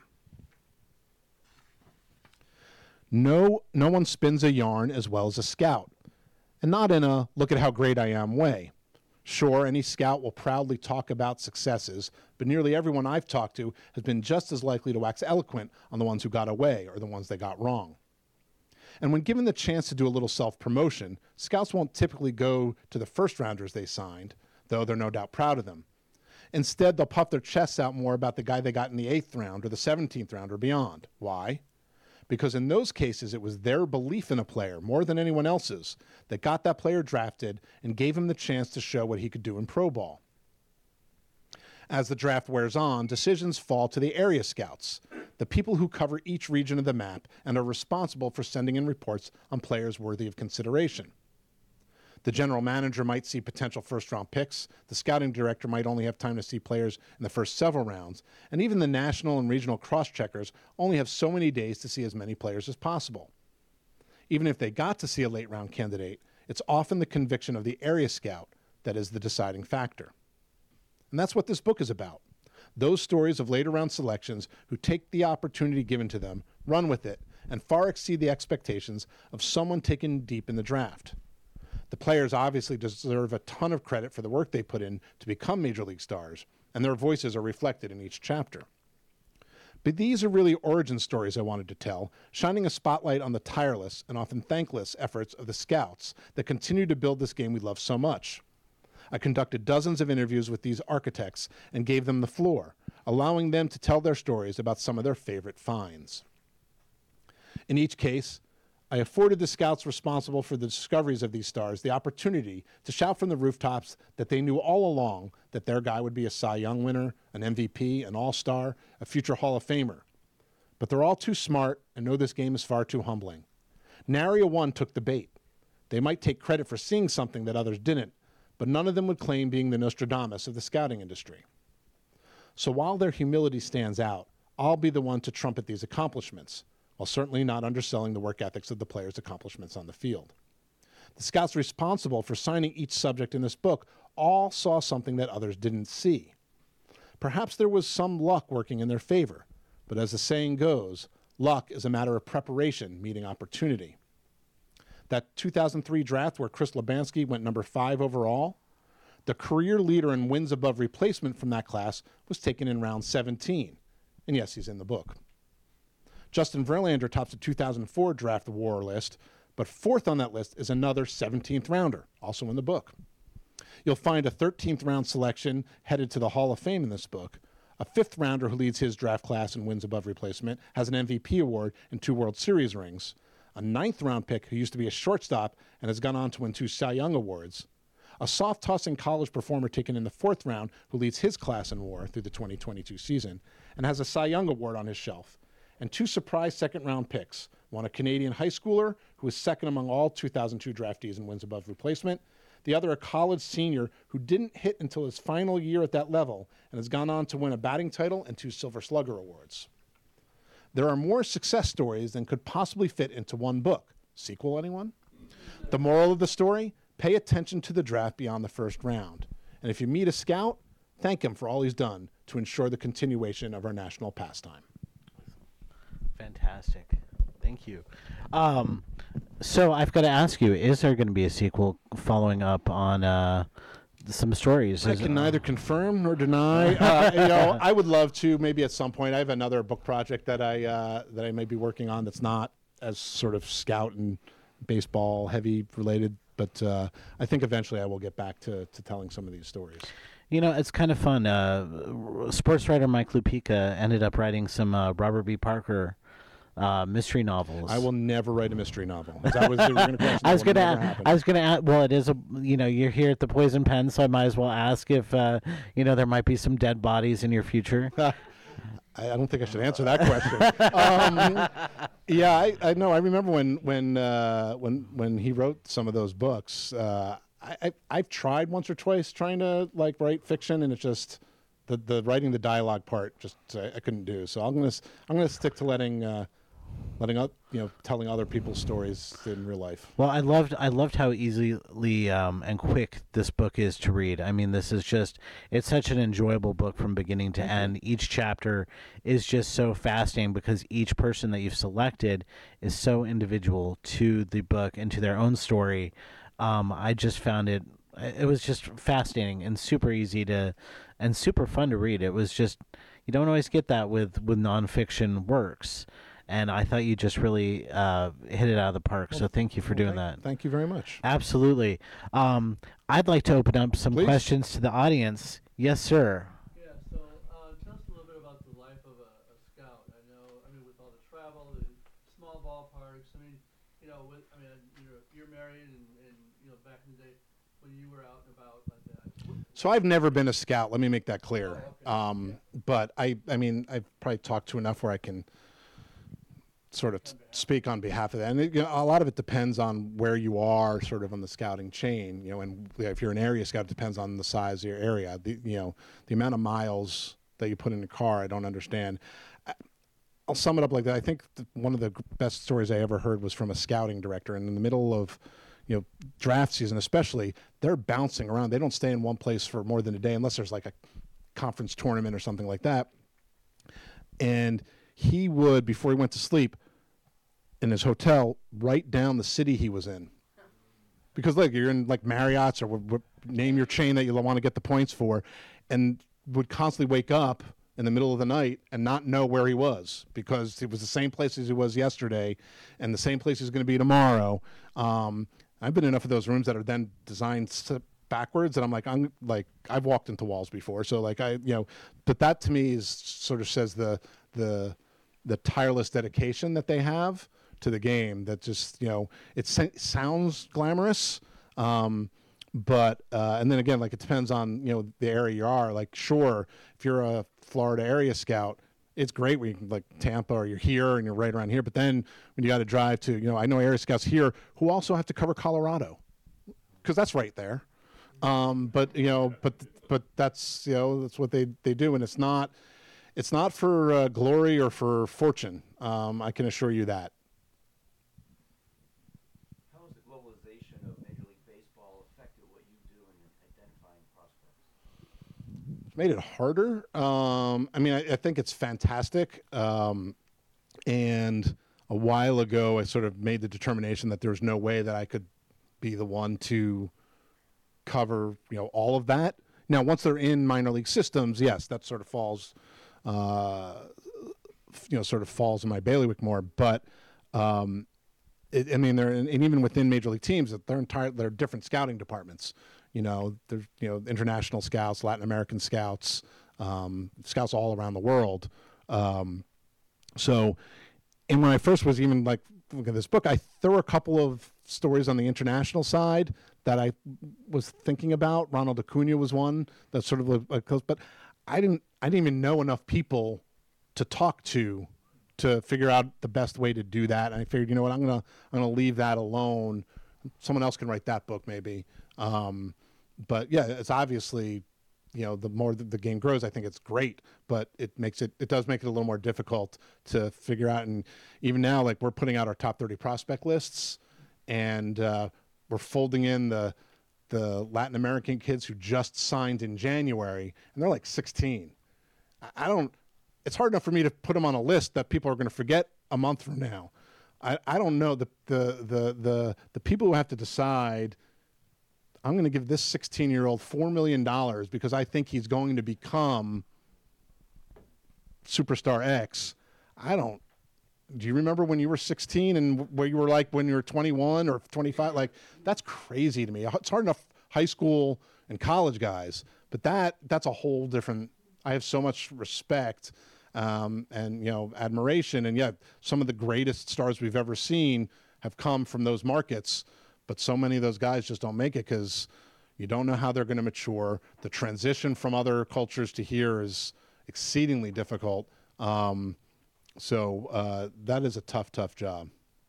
No, no one spins a yarn as well as a scout, and not in a look at how great I am way. Sure, any scout will proudly talk about successes, but nearly everyone I've talked to has been just as likely to wax eloquent on the ones who got away or the ones they got wrong. And when given the chance to do a little self-promotion, scouts won't typically go to the first-rounders they signed, though they're no doubt proud of them. Instead, they'll puff their chests out more about the guy they got in the eighth round or the seventeenth round or beyond. Why? Because in those cases, it was their belief in a player, more than anyone else's, that got that player drafted and gave him the chance to show what he could do in pro ball. As the draft wears on, decisions fall to the area scouts, the people who cover each region of the map and are responsible for sending in reports on players worthy of consideration. The general manager might see potential first-round picks, the scouting director might only have time to see players in the first several rounds, and even the national and regional cross-checkers only have so many days to see as many players as possible. Even if they got to see a late-round candidate, it's often the conviction of the area scout that is the deciding factor. And that's what this book is about. Those stories of later-round selections who take the opportunity given to them, run with it, and far exceed the expectations of someone taken deep in the draft. The players obviously deserve a ton of credit for the work they put in to become Major League stars, and their voices are reflected in each chapter. But these are really origin stories I wanted to tell, shining a spotlight on the tireless and often thankless efforts of the scouts that continue to build this game we love so much. I conducted dozens of interviews with these architects and gave them the floor, allowing them to tell their stories about some of their favorite finds. In each case, I afforded the scouts responsible for the discoveries of these stars the opportunity to shout from the rooftops that they knew all along that their guy would be a Cy Young winner, an M V P, an All-Star, a future Hall of Famer. But they're all too smart and know this game is far too humbling. Nary a one took the bait. They might take credit for seeing something that others didn't, but none of them would claim being the Nostradamus of the scouting industry. So while their humility stands out, I'll be the one to trumpet these accomplishments, while certainly not underselling the work ethics of the players' accomplishments on the field. The scouts responsible for signing each subject in this book all saw something that others didn't see. Perhaps there was some luck working in their favor, but as the saying goes, luck is a matter of preparation meeting opportunity. That two thousand three draft where Chris Labansky went number five overall, the career leader in wins above replacement from that class was taken in round seventeen. And yes, he's in the book. Justin Verlander tops the two thousand four draft war list, but fourth on that list is another seventeenth rounder, also in the book. You'll find a thirteenth round selection headed to the Hall of Fame in this book. A fifth rounder who leads his draft class and wins above replacement, has an M V P award and two World Series rings. A ninth round pick who used to be a shortstop and has gone on to win two Cy Young awards. A soft-tossing college performer taken in the fourth round who leads his class in war through the twenty twenty-two season and has a Cy Young award on his shelf. And two surprise second-round picks, one a Canadian high schooler who was second among all two thousand two draftees and wins above replacement, the other a college senior who didn't hit until his final year at that level and has gone on to win a batting title and two Silver Slugger awards. There are more success stories than could possibly fit into one book. Sequel, anyone? The moral of the story? Pay attention to the draft beyond the first round. And if you meet a scout, thank him for all he's done to ensure the continuation of our national pastime. Fantastic. Thank you. Um, so I've got to ask you, is there going to be a sequel following up on uh, some stories? I Is can it, neither confirm nor deny. Uh, you know, I would love to maybe at some point. I have another book project that I uh, that I may be working on that's not as sort of scout and baseball heavy related, but uh, I think eventually I will get back to, to telling some of these stories. You know, it's kind of fun. Uh, sports writer Mike Lupica ended up writing some uh, Robert B. Parker uh, mystery novels. I will never write a mystery novel. That was, gonna I was going to. I was going to. Well, it is a. You know, you're here at the Poison Pen, so I might as well ask if uh, you know there might be some dead bodies in your future. I, I don't think I should answer that question. um, yeah, I, I know. I remember when when uh, when when he wrote some of those books. Uh, I, I I've tried once or twice trying to like write fiction, and it's just the the writing the dialogue part just I, I couldn't do. So I'm gonna I'm gonna stick to letting. Uh, Letting up, you know, telling other people's stories in real life. Well, I loved, I loved how easily um, and quick this book is to read. I mean, this is just, it's such an enjoyable book from beginning to end. Each chapter is just so fascinating because each person that you've selected is so individual to the book and to their own story. Um, I just found it, it was just fascinating and super easy to, and super fun to read. It was just, you don't always get that with, with nonfiction works. And I thought you just really uh, hit it out of the park. Well, so thank you for well, doing thank, that. Thank you very much. Absolutely. Um, I'd like to open up some Please. questions to the audience. Yes, sir. Yeah, so uh, tell us a little bit about the life of a, a scout. I know, I mean, with all the travel, the small ballparks, I mean, you know, with, I mean, you're, you're married and, and, you know, back in the day when you were out and about like that. So I've never been a scout. Let me make that clear. Oh, okay. um, yeah. But I, I mean, I've probably talked to enough where I can sort of t- speak on behalf of that. And it, you know, a lot of it depends on where you are sort of on the scouting chain, you know, and if you're an area scout, it depends on the size of your area. The, you know, the amount of miles that you put in a car, I don't understand. I, I'll sum it up like that. I think the, one of the best stories I ever heard was from a scouting director. And in the middle of, you know, draft season especially, they're bouncing around. They don't stay in one place for more than a day unless there's like a conference tournament or something like that. And he would, before he went to sleep in his hotel, write down the city he was in. Because, look, you're in, like, Marriott's or w- w- name your chain that you want to get the points for, and would constantly wake up in the middle of the night and not know where he was because it was the same place as he was yesterday and the same place he's going to be tomorrow. Um, I've been in enough of those rooms that are then designed s- backwards, and I'm like, I'm like, I've walked into walls before, so like I, you know, but that to me is sort of says the the the tireless dedication that they have to the game. That just, you know, it sa- sounds glamorous, um, but uh, and then again, like it depends on, you know, the area you are. Like, sure, if you're a Florida area scout, it's great when you can, like Tampa, or you're here and you're right around here. But then when you got to drive to, you know, I know area scouts here who also have to cover Colorado because that's right there. Um, but you know, but but that's, you know, that's what they, they do, and it's not it's not for uh, glory or for fortune. Um, I can assure you that. How has the globalization of Major League Baseball affected what you do in identifying prospects? It's made it harder. Um, I mean, I, I think it's fantastic. Um, and a while ago, I sort of made the determination that there was no way that I could be the one to cover, you know, all of that. Now, once they're in minor league systems, yes, that sort of falls, uh, you know, sort of falls in my bailiwick more. But um, it, I mean, they're and even within major league teams, they're entire they're different scouting departments. You know, there's, you know, international scouts, Latin American scouts, um, scouts all around the world. Um, so, and when I first was even like looking at this book, I there were a couple of stories on the international side that I was thinking about. Ronald Acuna was one that sort of like close, but I didn't I didn't even know enough people to talk to to figure out the best way to do that. And I figured, you know what, I'm gonna I'm gonna leave that alone. Someone else can write that book maybe. Um, but yeah, it's obviously, you know, the more the game grows, I think it's great, but it makes it, it does make it a little more difficult to figure out. And even now, like we're putting out our top thirty prospect lists, and uh, we're folding in the, the Latin American kids who just signed in January, and they're like sixteen. I, I don't, it's hard enough for me to put them on a list that people are going to forget a month from now. I, I don't know the, the, the, the, the people who have to decide, I'm going to give this sixteen-year-old four million dollars because I think he's going to become superstar X. I don't. Do you remember when you were sixteen and where you were like when you were twenty-one or twenty-five? Like, that's crazy to me. It's hard enough high school and college guys, but that that's a whole different. I have so much respect um, and, you know, admiration. And, yeah, some of the greatest stars we've ever seen have come from those markets. But so many of those guys just don't make it because you don't know how they're going to mature. The transition from other cultures to here is exceedingly difficult. Um, so uh, that is a tough, tough job.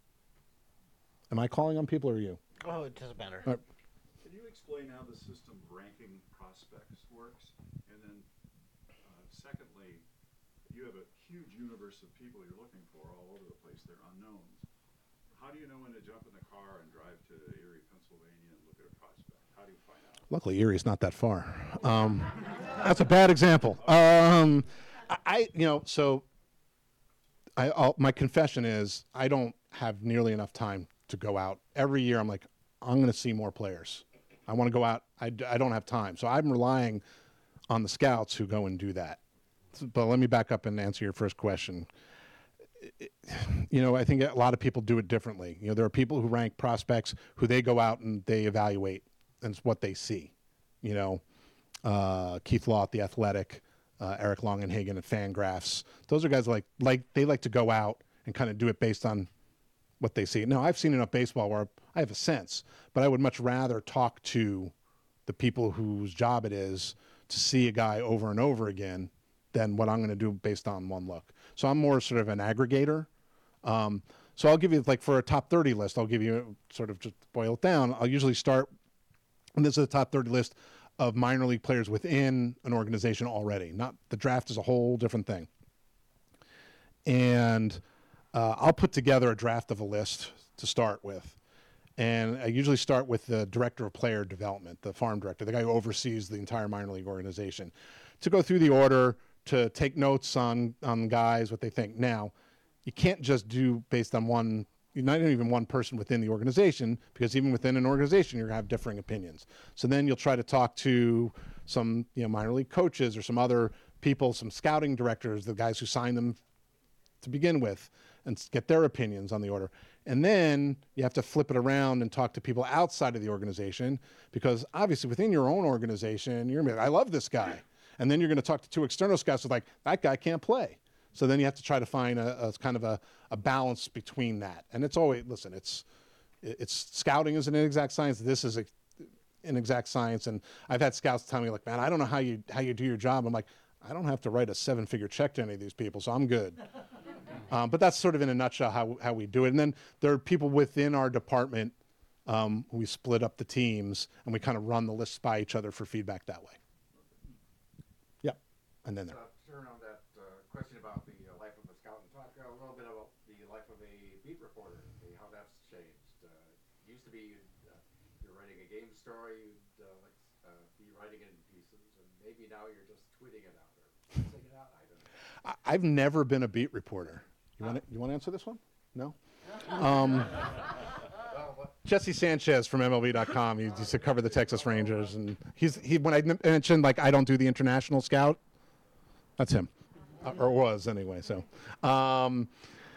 Am I calling on people or you? Oh, it doesn't matter. All right. Can you explain how the system of ranking prospects works? And then, uh, secondly, you have a huge universe of people you're looking for all over the place. They're unknowns. How do you know when to jump in the car and drive to Erie, Pennsylvania, and look at a prospect? How do you find out? Luckily, Erie's not that far. Um, that's a bad example. Um, I, I, you know, so I, I'll, my confession is I don't have nearly enough time to go out. Every year, I'm like, I'm going to see more players. I want to go out. I, I don't have time. So I'm relying on the scouts who go and do that. But let me back up and answer your first question. You know, I think a lot of people do it differently. You know, there are people who rank prospects who they go out and they evaluate, and it's what they see. You know, uh, Keith Law at The Athletic, uh, Eric Longenhagen at Fangraphs. Those are guys like like they like to go out and kind of do it based on what they see. Now, I've seen enough baseball where I have a sense, but I would much rather talk to the people whose job it is to see a guy over and over again than what I'm going to do based on one look. So I'm more sort of an aggregator. Um, so I'll give you, like for a top thirty list, I'll give you sort of just boil it down. I'll usually start, and this is a top thirty list of minor league players within an organization already. Not the draft is a whole different thing. And uh, I'll put together a draft of a list to start with. And I usually start with the director of player development, the farm director, the guy who oversees the entire minor league organization, to go through the order, to take notes on on guys, what they think. Now, you can't just do based on one, not even one person within the organization, because even within an organization, you're going to have differing opinions. So then you'll try to talk to some, you know, minor league coaches or some other people, some scouting directors, the guys who signed them to begin with, and get their opinions on the order. And then you have to flip it around and talk to people outside of the organization, because obviously within your own organization, you're going to be like, I love this guy. And then you're going to talk to two external scouts who are like, that guy can't play. So then you have to try to find a, a kind of a, a balance between that. And it's always, listen, it's it's scouting is an inexact science. This is a, an exact science. And I've had scouts tell me, like, man, I don't know how you how you do your job. I'm like, I don't have to write a seven-figure check to any of these people, so I'm good. um, but that's sort of in a nutshell how how we do it. And then there are people within our department. Um, we split up the teams, and we kind of run the lists by each other for feedback that way. Yep. And then there. Uh, turn on that uh, question about the uh, life of a scout and talk a little bit about the life of a beat reporter, the, how that's changed. Uh, it used to be you'd, uh, you're writing a game story, you'd uh, like, uh, be writing it in pieces, and maybe now you're just tweeting it out or texting it out. I don't know. I- I've never been a beat reporter. You want to you want to answer this one? No. Um, Jesse Sanchez from M L B dot com. He used to cover the Texas Rangers, and he's he. When I mentioned like I don't do the international scout, that's him, uh, or was anyway. So, um,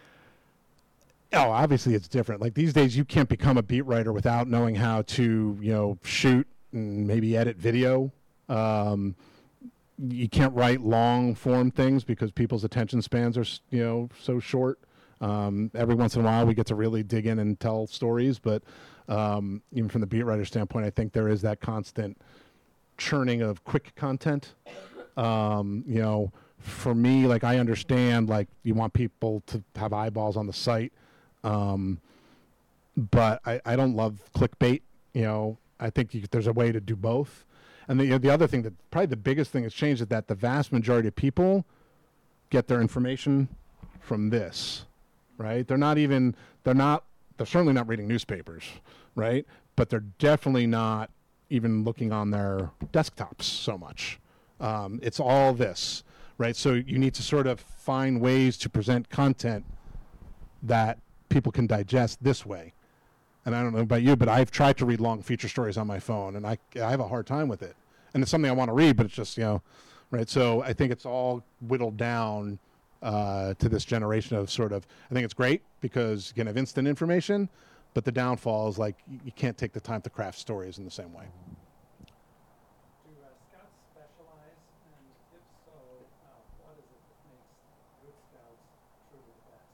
oh, obviously it's different. Like these days, you can't become a beat writer without knowing how to, you know, shoot and maybe edit video. Um, you can't write long form things because people's attention spans are, you know, so short. Um, every once in a while we get to really dig in and tell stories, but um, even from the beat writer standpoint, I think there is that constant churning of quick content. Um, you know, for me, like I understand, like you want people to have eyeballs on the site, um, but I, I don't love clickbait. You know, I think you, there's a way to do both. And the, you know, the other thing that probably the biggest thing that's changed is that the vast majority of people get their information from this, right? They're not even, they're not, they're certainly not reading newspapers, right? But they're definitely not even looking on their desktops so much. Um, it's all this, right? So you need to sort of find ways to present content that people can digest this way. And I don't know about you, but I've tried to read long feature stories on my phone, and I, I have a hard time with it. And it's something I want to read, but it's just, you know, right? So I think it's all whittled down uh, to this generation of sort of, I think it's great because you can have instant information, but the downfall is like you, you can't take the time to craft stories in the same way. Do uh, scouts specialize, and if so, uh, what is it that makes good scouts truly the best?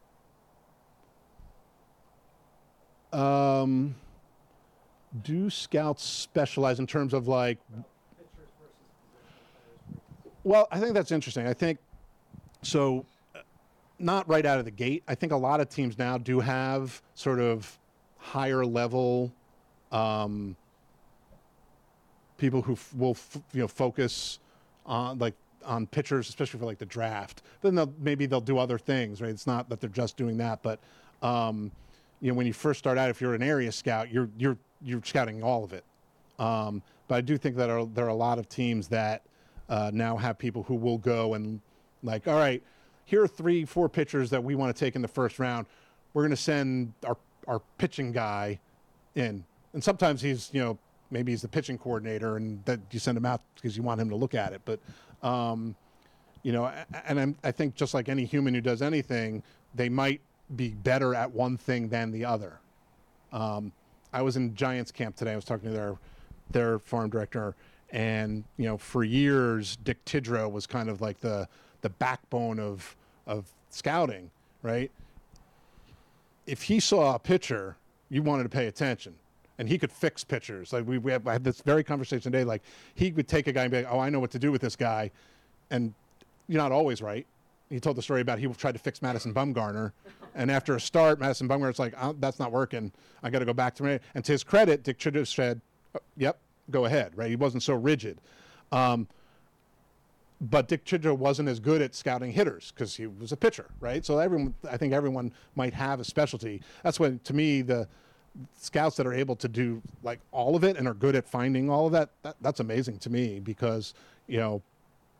Um, do scouts specialize in terms of like, Pitchers versus positional players. well, I think that's interesting. I think, so uh, not right out of the gate. I think a lot of teams now do have sort of higher level um, people who f- will f- you know focus on like on pitchers, especially for like the draft. Then they'll, maybe they'll do other things, right? It's not that they're just doing that, but um, you know, when you first start out, if you're an area scout, you're you're you're scouting all of it. Um, but I do think that are, there are a lot of teams that uh, now have people who will go and like, all right, here are three, four pitchers that we want to take in the first round. We're going to send our our pitching guy in, and sometimes he's, you know, maybe he's the pitching coordinator, and that you send him out because you want him to look at it. But um, you know, and I'm, I think just like any human who does anything, they might be better at one thing than the other. Um, I was in Giants camp today. I was talking to their their farm director, and you know, for years, Dick Tidrow was kind of like the the backbone of of scouting, right? If he saw a pitcher, you wanted to pay attention, and he could fix pitchers. Like we, we have, I had this very conversation today. Like he would take a guy and be like, "Oh, I know what to do with this guy," and you're not always right. He told the story about he tried to fix Madison Bumgarner, and after a start, Madison Bumgarner's like, oh, "That's not working. I got to go back to me." And to his credit, Dick Tidrow said, oh, "Yep, go ahead." Right? He wasn't so rigid. Um, but Dick Tidrow wasn't as good at scouting hitters because he was a pitcher, right? So everyone, I think everyone might have a specialty. That's when, to me, the scouts that are able to do like all of it and are good at finding all of that, that that's amazing to me because, you know,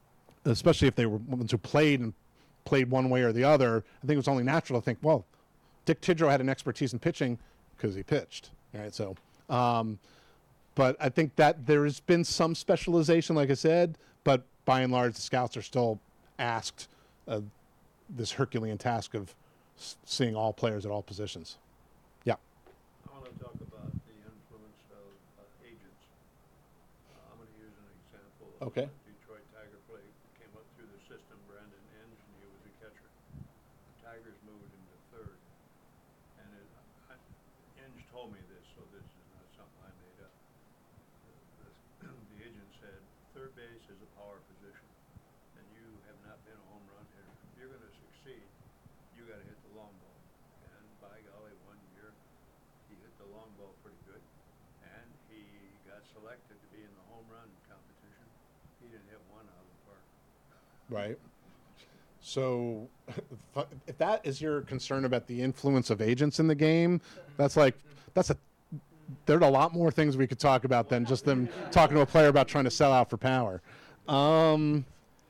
especially if they were ones who played and played one way or the other, I think it was only natural to think, well, Dick Tidrow had an expertise in pitching because he pitched. All right, so, um, but I think that there has been some specialization, like I said, but by and large, the scouts are still asked uh, this Herculean task of s- seeing all players at all positions. Yeah. I want to talk about the influence of uh, agents. Uh, I'm going to use an example of Okay. a Detroit Tiger play came up through the system. Brandon Enge, and he was a catcher. Tigers moved into third, and it, I, Enge told me this, so this is not something I made up. The, the, the agent said, third base is a power position, and you have not been a home run hitter. If you're going to succeed, you got to hit the long ball. And by golly, one year he hit the long ball pretty good, and he got selected to be in the home run competition. He didn't hit one out of the park. Right. So if that is your concern about the influence of agents in the game, that's like, that's a, there are a lot more things we could talk about than just them talking to a player about trying to sell out for power. Um,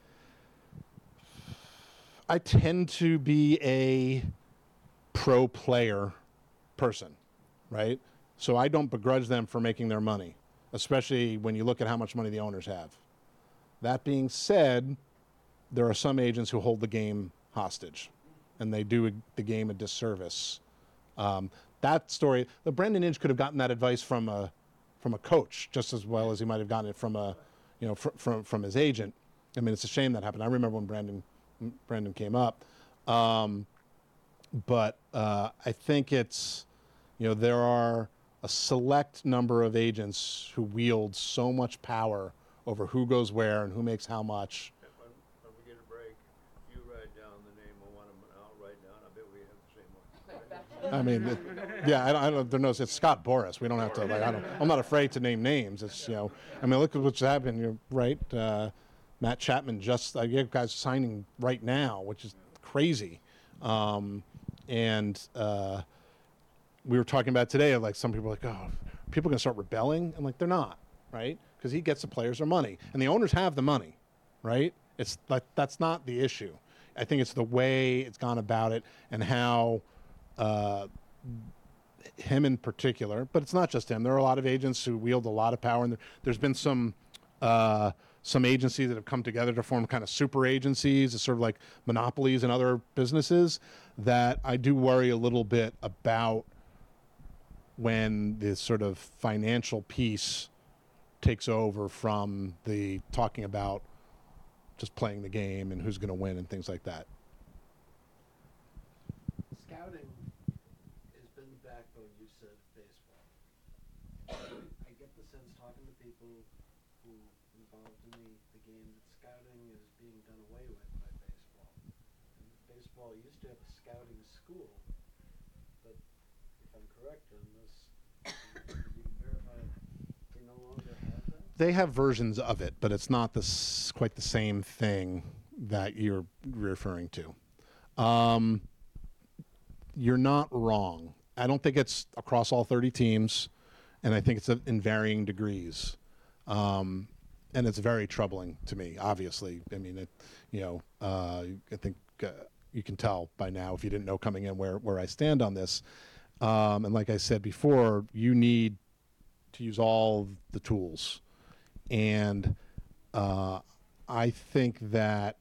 I tend to be a pro player person, right? So I don't begrudge them for making their money, especially when you look at how much money the owners have. That being said, there are some agents who hold the game hostage, and they do the game a disservice. Um, that story, the Brandon Enge could have gotten that advice from a from a coach just as well as he might have gotten it from a, you know, fr- from from his agent. I mean, it's a shame that happened. I remember when Brandon Brandon came up, um, but uh, I think it's, you know, there are a select number of agents who wield so much power over who goes where and who makes how much. When, when we get a break, you write down the name of one of them, and I'll write down. I bet we have the same one. I mean, it, yeah, I don't, I don't there knows it's Scott Boras. We don't have to like. I don't. I'm not afraid to name names. It's, you know. I mean, look at what's happened. You're right. Uh, Matt Chapman just. I get guys signing right now, which is crazy. Um, and uh, we were talking about today. Like some people are like, oh, people are gonna start rebelling. I'm like, they're not, right? Because he gets the players their money, and the owners have the money, right? It's like that's not the issue. I think it's the way it's gone about it and how. Uh, him in particular, but it's not just him. There are a lot of agents who wield a lot of power, and there, there's been some uh, some agencies that have come together to form kind of super agencies, it's sort of like monopolies in other businesses, that I do worry a little bit about when this sort of financial piece takes over from the talking about just playing the game and who's going to win and things like that. Scouting has been the backbone, you said, of baseball. I get the sense, talking to people who involved in the, the game, that scouting is being done away with by baseball. And baseball used to have a scouting school, but if I'm correct on this, you can verify they no longer have that? They have versions of it, but it's not this quite the same thing that you're referring to. Um, you're not wrong. I don't think it's across all thirty teams, and I think it's in varying degrees. Um, and it's very troubling to me, obviously. I mean, it, you know, uh, I think uh, you can tell by now, if you didn't know coming in, where, where I stand on this. Um, and like I said before, you need to use all the tools. And uh, I think that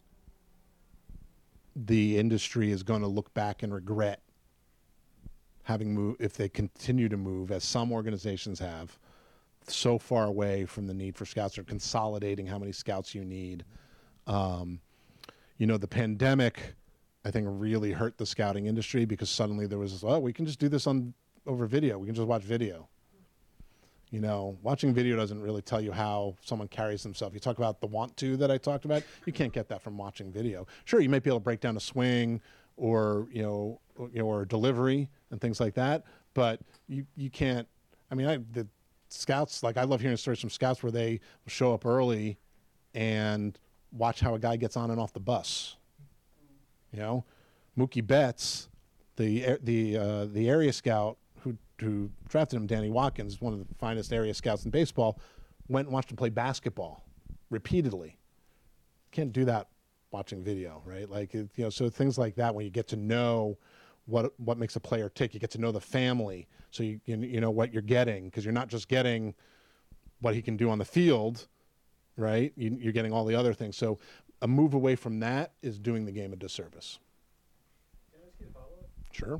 the industry is going to look back and regret having moved, if they continue to move, as some organizations have, so far away from the need for scouts, or consolidating how many scouts you need. Um, you know, the pandemic, I think, really hurt the scouting industry, because suddenly there was this, oh, we can just do this on over video. We can just watch video. You know, watching video doesn't really tell you how someone carries themselves. You talk about the want to that I talked about. You can't get that from watching video. Sure, you might be able to break down a swing, or you know, or, you know, or a delivery and things like that. But you you can't. I mean, I the scouts, like I love hearing stories from scouts where they show up early and watch how a guy gets on and off the bus. You know, Mookie Betts, the the uh, the area scout who who drafted him, Danny Watkins, one of the finest area scouts in baseball, went and watched him play basketball repeatedly. can't do that watching video, right? Like, it, you know, so things like that, when you get to know what what makes a player tick, you get to know the family, so you you, you know what you're getting, because you're not just getting what he can do on the field, right? You, you're getting all the other things. So a move away from that is doing the game a disservice. Can I ask you a follow-up? Sure.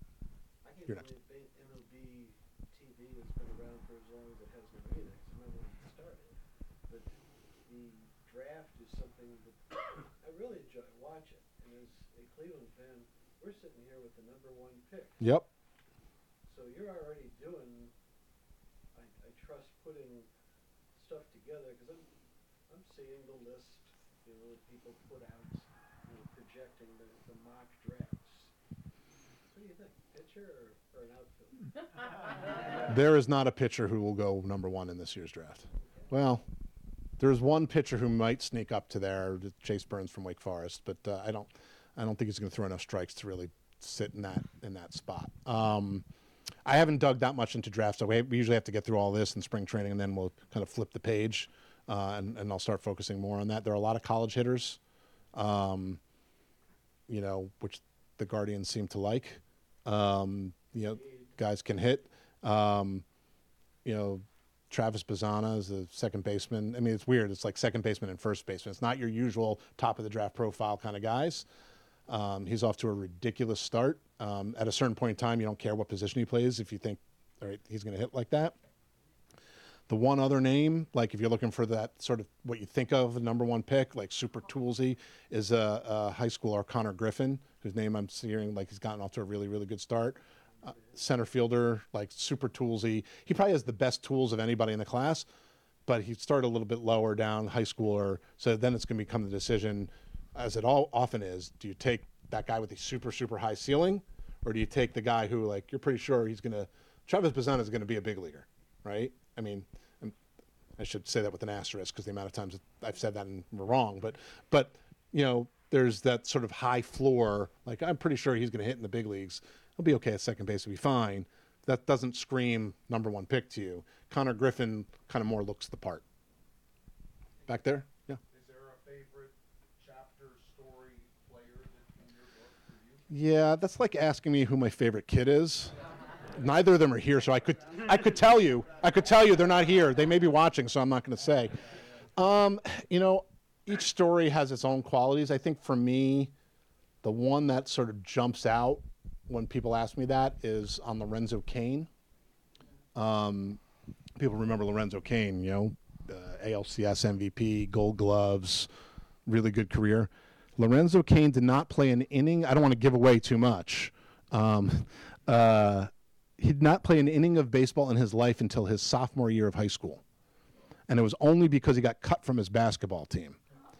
I can't You're next. believe ba- M L B T V has been around for as long as it has been either. 'Cause I remember when it started. But the draft is something that I really enjoy watching. And as a Cleveland fan, we're sitting here with the number one pick. Yep. So you're already doing, I, I trust, putting stuff together, because I'm, I'm seeing the list, you know, that people put out, you know, projecting the, the mock drafts. What do you think, pitcher or, or an outfielder? There is not a pitcher who will go number one in this year's draft. Well, there's one pitcher who might sneak up to there, Chase Burns from Wake Forest, but uh, I don't, I don't think he's going to throw enough strikes to really sit in that in that spot. Um, I haven't dug that much into drafts. So we, we usually have to get through all this in spring training, and then we'll kind of flip the page, uh, and, and I'll start focusing more on that. There are a lot of college hitters, um, you know, which the Guardians seem to like. Um, you know, guys can hit. Um, you know, Travis Bazzana is the second baseman. I mean, it's weird. It's like second baseman and first baseman. It's not your usual top of the draft profile kind of guys. Um, he's off to a ridiculous start. Um, at a certain point in time, you don't care what position he plays if you think, all right, he's going to hit like that. The one other name, like if you're looking for that sort of what you think of the number one pick, like super toolsy, is a, a high schooler, Connor Griffin, whose name I'm hearing like he's gotten off to a really, really good start. Uh, center fielder, like super toolsy. He probably has the best tools of anybody in the class, but he started a little bit lower down, high schooler. So then it's going to become the decision, as it all often is, do you take that guy with a super, super high ceiling, or do you take the guy who, like, you're pretty sure he's going to – Travis Bazzana is going to be a big leaguer, right? I mean, I'm, I should say that with an asterisk because the amount of times I've said that and we're wrong. But, but you know, there's that sort of high floor. Like, I'm pretty sure he's going to hit in the big leagues. He'll be okay at second base. He'll be fine. That doesn't scream number one pick to you. Connor Griffin kind of more looks the part. Back there? Yeah. Is there a favorite chapter, story, player that in your book for you? Yeah, that's like asking me who my favorite kid is. Neither of them are here, so I could I could tell you. I could tell you they're not here. They may be watching, so I'm not going to say. Um, you know, each story has its own qualities. I think for me, the one that sort of jumps out when people ask me that is on Lorenzo Cain. Um, people remember Lorenzo Cain, you know, uh, A L C S M V P, Gold Gloves, really good career. Lorenzo Cain did not play an inning. I don't want to give away too much. Um, uh, he did not play an inning of baseball in his life until his sophomore year of high school. And it was only because he got cut from his basketball team,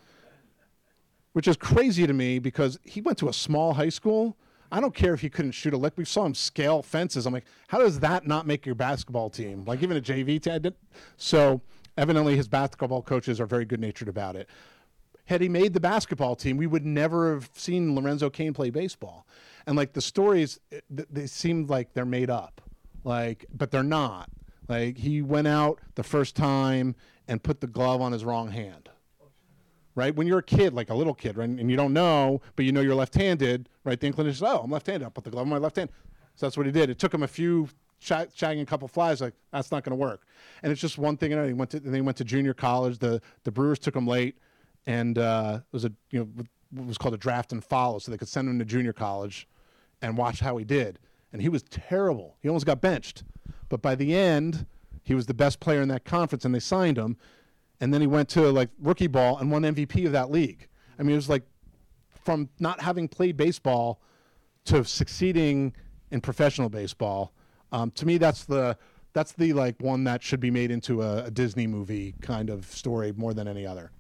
which is crazy to me because he went to a small high school. I don't care if he couldn't shoot a lick. We saw him scale fences. I'm like, how does that not make your basketball team? Like even a J V team. So evidently his basketball coaches are very good-natured about it. Had he made the basketball team, we would never have seen Lorenzo Cain play baseball. And like the stories, they seem like they're made up, like, but they're not. Like he went out the first time and put the glove on his wrong hand. Right? When you're a kid, like a little kid, right, and you don't know, but you know you're left-handed, right? The inclination is, oh, I'm left-handed. I'll put the glove on my left hand. So that's what he did. It took him a few ch- shagging a couple flies. Like that's not going to work. And it's just one thing. And he went to, and they went to junior college. The the Brewers took him late, and uh, it was a you know what was called a draft and follow, so they could send him to junior college, and watch how he did. And he was terrible. He almost got benched, but by the end, he was the best player in that conference, and they signed him. And then he went to like rookie ball and won M V P of that league. I mean, it was like from not having played baseball to succeeding in professional baseball. Um, to me, that's the that's the like one that should be made into a, a Disney movie kind of story more than any other.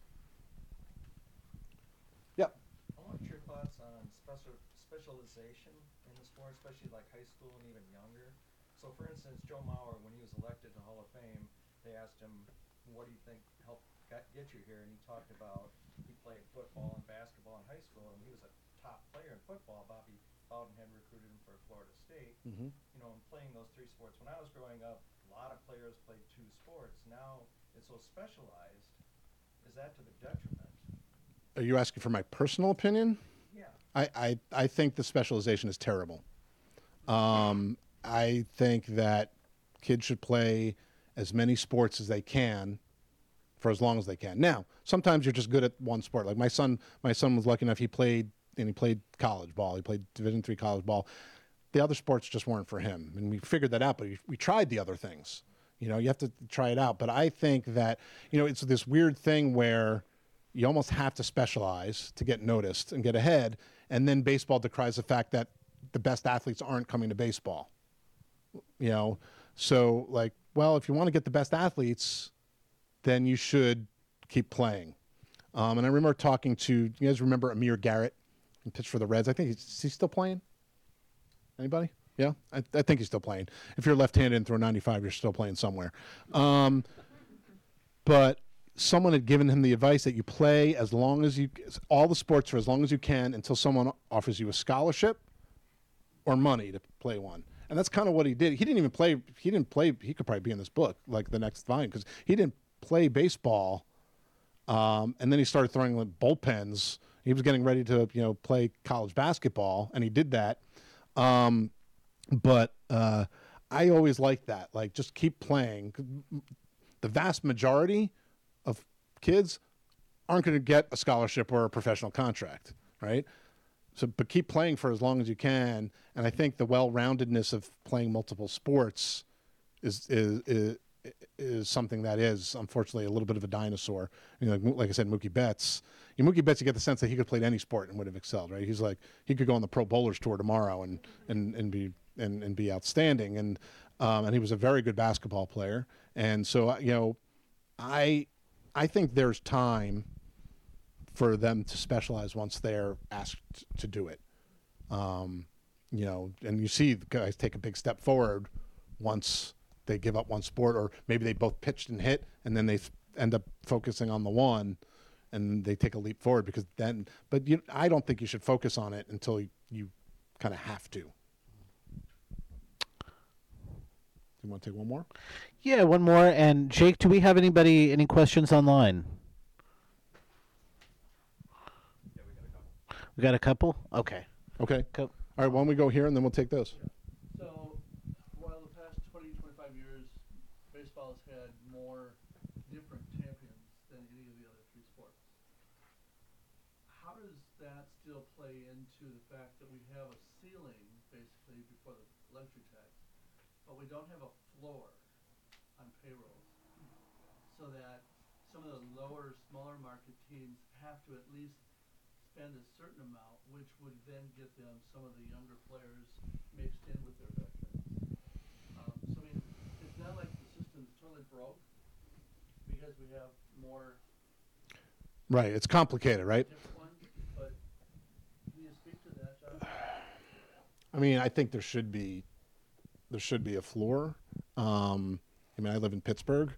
Yep. I want your thoughts on special specialization in the sport, especially like high school and even younger. So, for instance, Joe Mauer, when he was elected to Hall of Fame, they asked him, "What do you think helped get you here?" And he talked about he played football and basketball in high school, and he was a top player in football. Bobby Bowden had recruited him for Florida State. Mm-hmm. You know, and playing those three sports. When I was growing up, a lot of players played two sports. Now it's so specialized. Is that to the detriment are you asking for my personal opinion? Yeah. I, I, I think the specialization is terrible. Um, I think that kids should play as many sports as they can for as long as they can. Now, sometimes you're just good at one sport. Like my son, my son was lucky enough, he played, and he played college ball. He played Division three college ball. The other sports just weren't for him. And we figured that out, but we, we tried the other things. You know, you have to try it out. But I think that, you know, it's this weird thing where you almost have to specialize to get noticed and get ahead. And then baseball decries the fact that the best athletes aren't coming to baseball. You know, so like, well, if you want to get the best athletes, then you should keep playing. Um, and I remember talking to, you guys remember Amir Garrett? He pitched for the Reds. I think he's, is he still playing? Anybody? Yeah, I, I think he's still playing. If you're left-handed and throw ninety-five, you're still playing somewhere. Um, but someone had given him the advice that you play as long as you, all the sports for as long as you can until someone offers you a scholarship or money to play one. And that's kind of what he did. He didn't even play. He didn't play. He could probably be in this book, like the next volume, because he didn't play baseball. Um, and then he started throwing like bullpens. He was getting ready to, you know, play college basketball, and he did that. Um, but uh, I always liked that. Like, just keep playing. The vast majority of kids aren't going to get a scholarship or a professional contract, right? So, but keep playing for as long as you can. And I think the well-roundedness of playing multiple sports is is is, is something that is, unfortunately, a little bit of a dinosaur. You know, like, like I said, Mookie Betts. You know, Mookie Betts, you get the sense that he could play any sport and would have excelled, right? He's like, he could go on the Pro Bowlers Tour tomorrow and and, and be and, and be outstanding. And um, and he was a very good basketball player. And so, you know, I I think there's time for them to specialize once they're asked to do it. Um, you know, and you see the guys take a big step forward once they give up one sport, or maybe they both pitched and hit, and then they f- end up focusing on the one, and they take a leap forward because then, but you, I don't think you should focus on it until you, you kind of have to. You want to take one more? Yeah, one more. And Jake, do we have anybody, any questions online? We got a couple? Okay. Okay. Co- All right, why don't we go here, and then we'll take those. So, while the past twenty, twenty-five years, baseball has had more different champions than any of the other three sports, how does that still play into the fact that we have a ceiling, basically, before the luxury tax, but we don't have a floor on payrolls, so that some of the lower, smaller market teams have to at least spend a certain amount, which would then get them some of the younger players mixed in with their veterans. Um, so I mean, it's not like the system's totally broke because we have more. Right, it's complicated, right? Different ones, but can you speak to that, John? I mean, I think there should be, there should be a floor. Um, I mean, I live in Pittsburgh.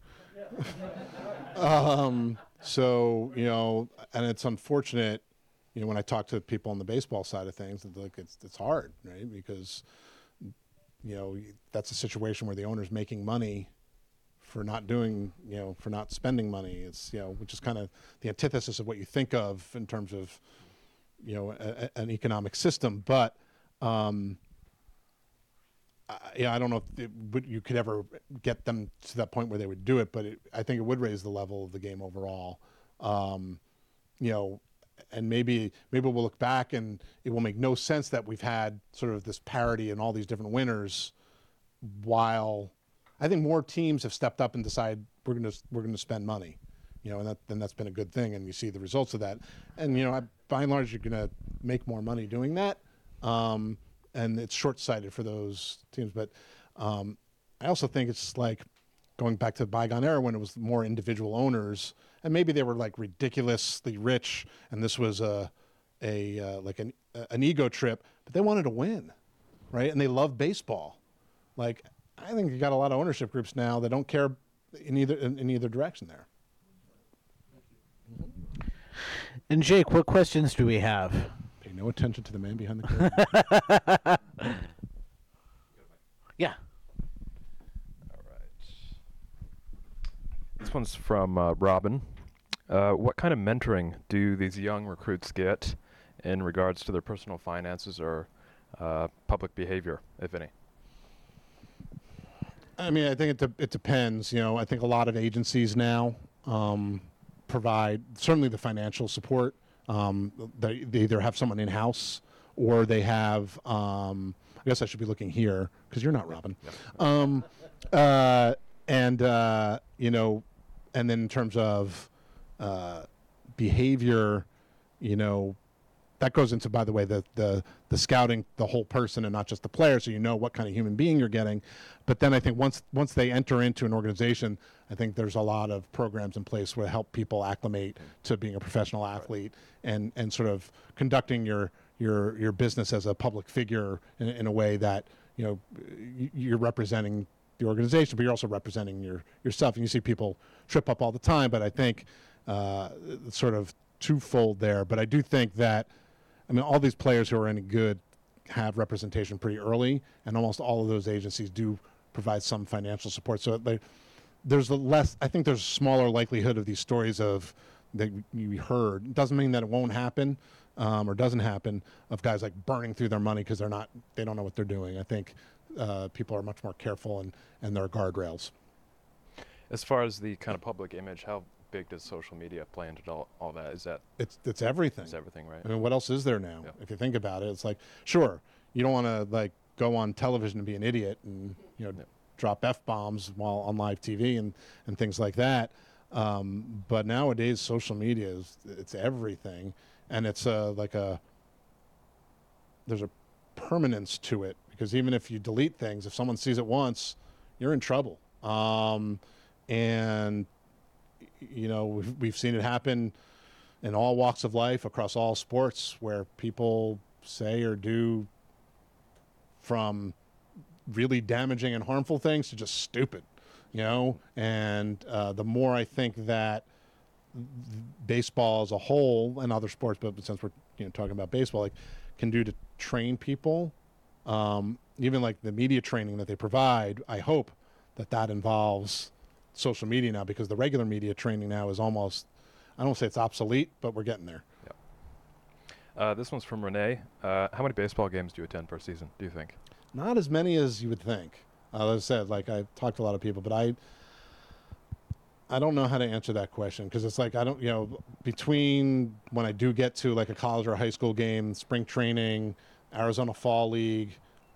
um, so, you know, and it's unfortunate, you know, when I talk to people on the baseball side of things, like it's it's hard, right? Because, you know, that's a situation where the owner's making money for not doing, you know, for not spending money. It's, you know, which is kind of the antithesis of what you think of in terms of, you know, a, a, an economic system. But, um, I, yeah, I don't know if it would, you could ever get them to that point where they would do it, but it, I think it would raise the level of the game overall. Um, you know, and maybe maybe we'll look back and it will make no sense that we've had sort of this parity and all these different winners, while I think more teams have stepped up and decided we're going to we're going to spend money, you know, and that then that's been a good thing, and you see the results of that. And you know, I, by and large, you're going to make more money doing that, um, and it's short-sighted for those teams. But um, I also think it's like going back to the bygone era when it was more individual owners. And maybe they were like ridiculously rich, and this was a, a uh, like an an ego trip. But they wanted to win, right? And they love baseball. Like, I think you got a lot of ownership groups now that don't care in either in, in either direction there. And Jake, what questions do we have? Pay no attention to the man behind the curtain. Yeah. All right. This one's from uh, Robin. Uh, what kind of mentoring do these young recruits get in regards to their personal finances or uh, public behavior, if any? I mean, I think it de- it depends. You know, I think a lot of agencies now um, provide certainly the financial support. Um, they, they either have someone in house or they have. Um, I guess I should be looking here because you're not Robin. Um, uh, and uh, you know, and then in terms of uh, behavior, you know, that goes into, by the way, the, the the scouting the whole person and not just the player, so you know what kind of human being you're getting. But then I think once once they enter into an organization, I think there's a lot of programs in place where help people acclimate to being a professional athlete and, and sort of conducting your your your business as a public figure in, in a way that, you know, you're representing the organization, but you're also representing your yourself. And you see people trip up all the time, but I think uh, it's sort of twofold there. But I do think that, I mean, all these players who are any good have representation pretty early, and almost all of those agencies do provide some financial support. So they, there's a less, I think there's a smaller likelihood of these stories of that you heard. It doesn't mean that it won't happen um, or doesn't happen, of guys like burning through their money because they're not, they don't know what they're doing. I think uh, people are much more careful, and, and there are guardrails. As far as the kind of public image, how big does social media play into all, all that? Is that it's it's everything? It's everything, right? I mean, what else is there now? Yeah. If you think about it, it's like, sure, you don't want to like go on television and be an idiot and, you know, yeah. drop F bombs while on live T V and and things like that. Um, but nowadays, social media is it's everything, and it's a like a there's a permanence to it, because even if you delete things, if someone sees it once, you're in trouble. Um, and you know, we've, we've seen it happen in all walks of life, across all sports, where people say or do from really damaging and harmful things to just stupid, you know? And uh, the more I think that baseball as a whole, and other sports, but since we're, you know, talking about baseball, like, can do to train people, um, even like the media training that they provide, I hope that that involves social media now, because the regular media training now is almost, I don't say it's obsolete, but we're getting there. Yeah. Uh, this one's from Renee. Uh, how many baseball games do you attend per season, do you think? Not as many as you would think. Uh, as I said, like, I've talked to a lot of people, but I I don't know how to answer that question, because it's like, I don't, you know, between when I do get to like a college or a high school game, spring training, Arizona Fall League,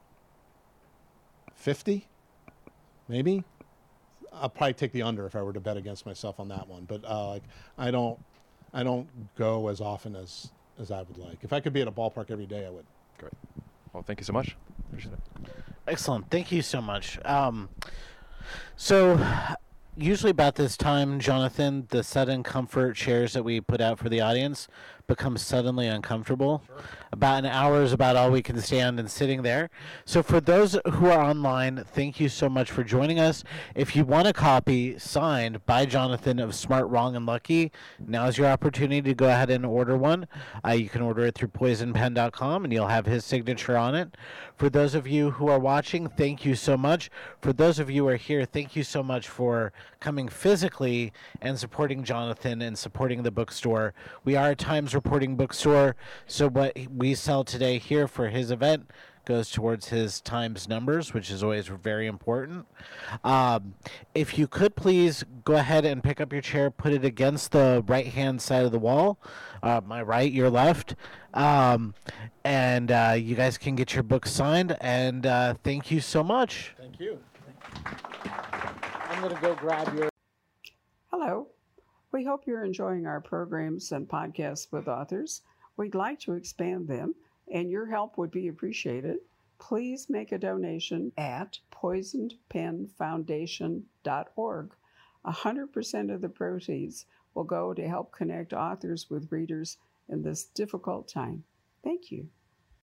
fifty, maybe? I'll probably take the under if I were to bet against myself on that one. But uh, like, I don't, I don't go as often as, as I would like. If I could be at a ballpark every day, I would. Great. Well, thank you so much. Appreciate it. Excellent. Thank you so much. Um, so usually about this time, Jonathan, the sudden comfort chairs that we put out for the audience become suddenly uncomfortable. Sure. About an hour is about all we can stand and sitting there. So for those who are online, thank you so much for joining us. If you want a copy signed by Jonathan of Smart, Wrong, and Lucky, now's your opportunity to go ahead and order one. Uh, you can order it through poison pen dot com, and you'll have his signature on it. For those of you who are watching, thank you so much. For those of you who are here, thank you so much for coming physically and supporting Jonathan and supporting the bookstore. We are a Times Reporting bookstore, so what we sell today here for his event goes towards his Times numbers, which is always very important. Um, if you could please go ahead and pick up your chair, put it against the right-hand side of the wall, uh, my right, your left, um, and uh, you guys can get your book signed, and uh, thank you so much. Thank you. I'm going to go grab your... Hello. We hope you're enjoying our programs and podcasts with authors. We'd like to expand them, and your help would be appreciated. Please make a donation at poisoned pen foundation dot org. one hundred percent of the proceeds will go to help connect authors with readers in this difficult time. Thank you.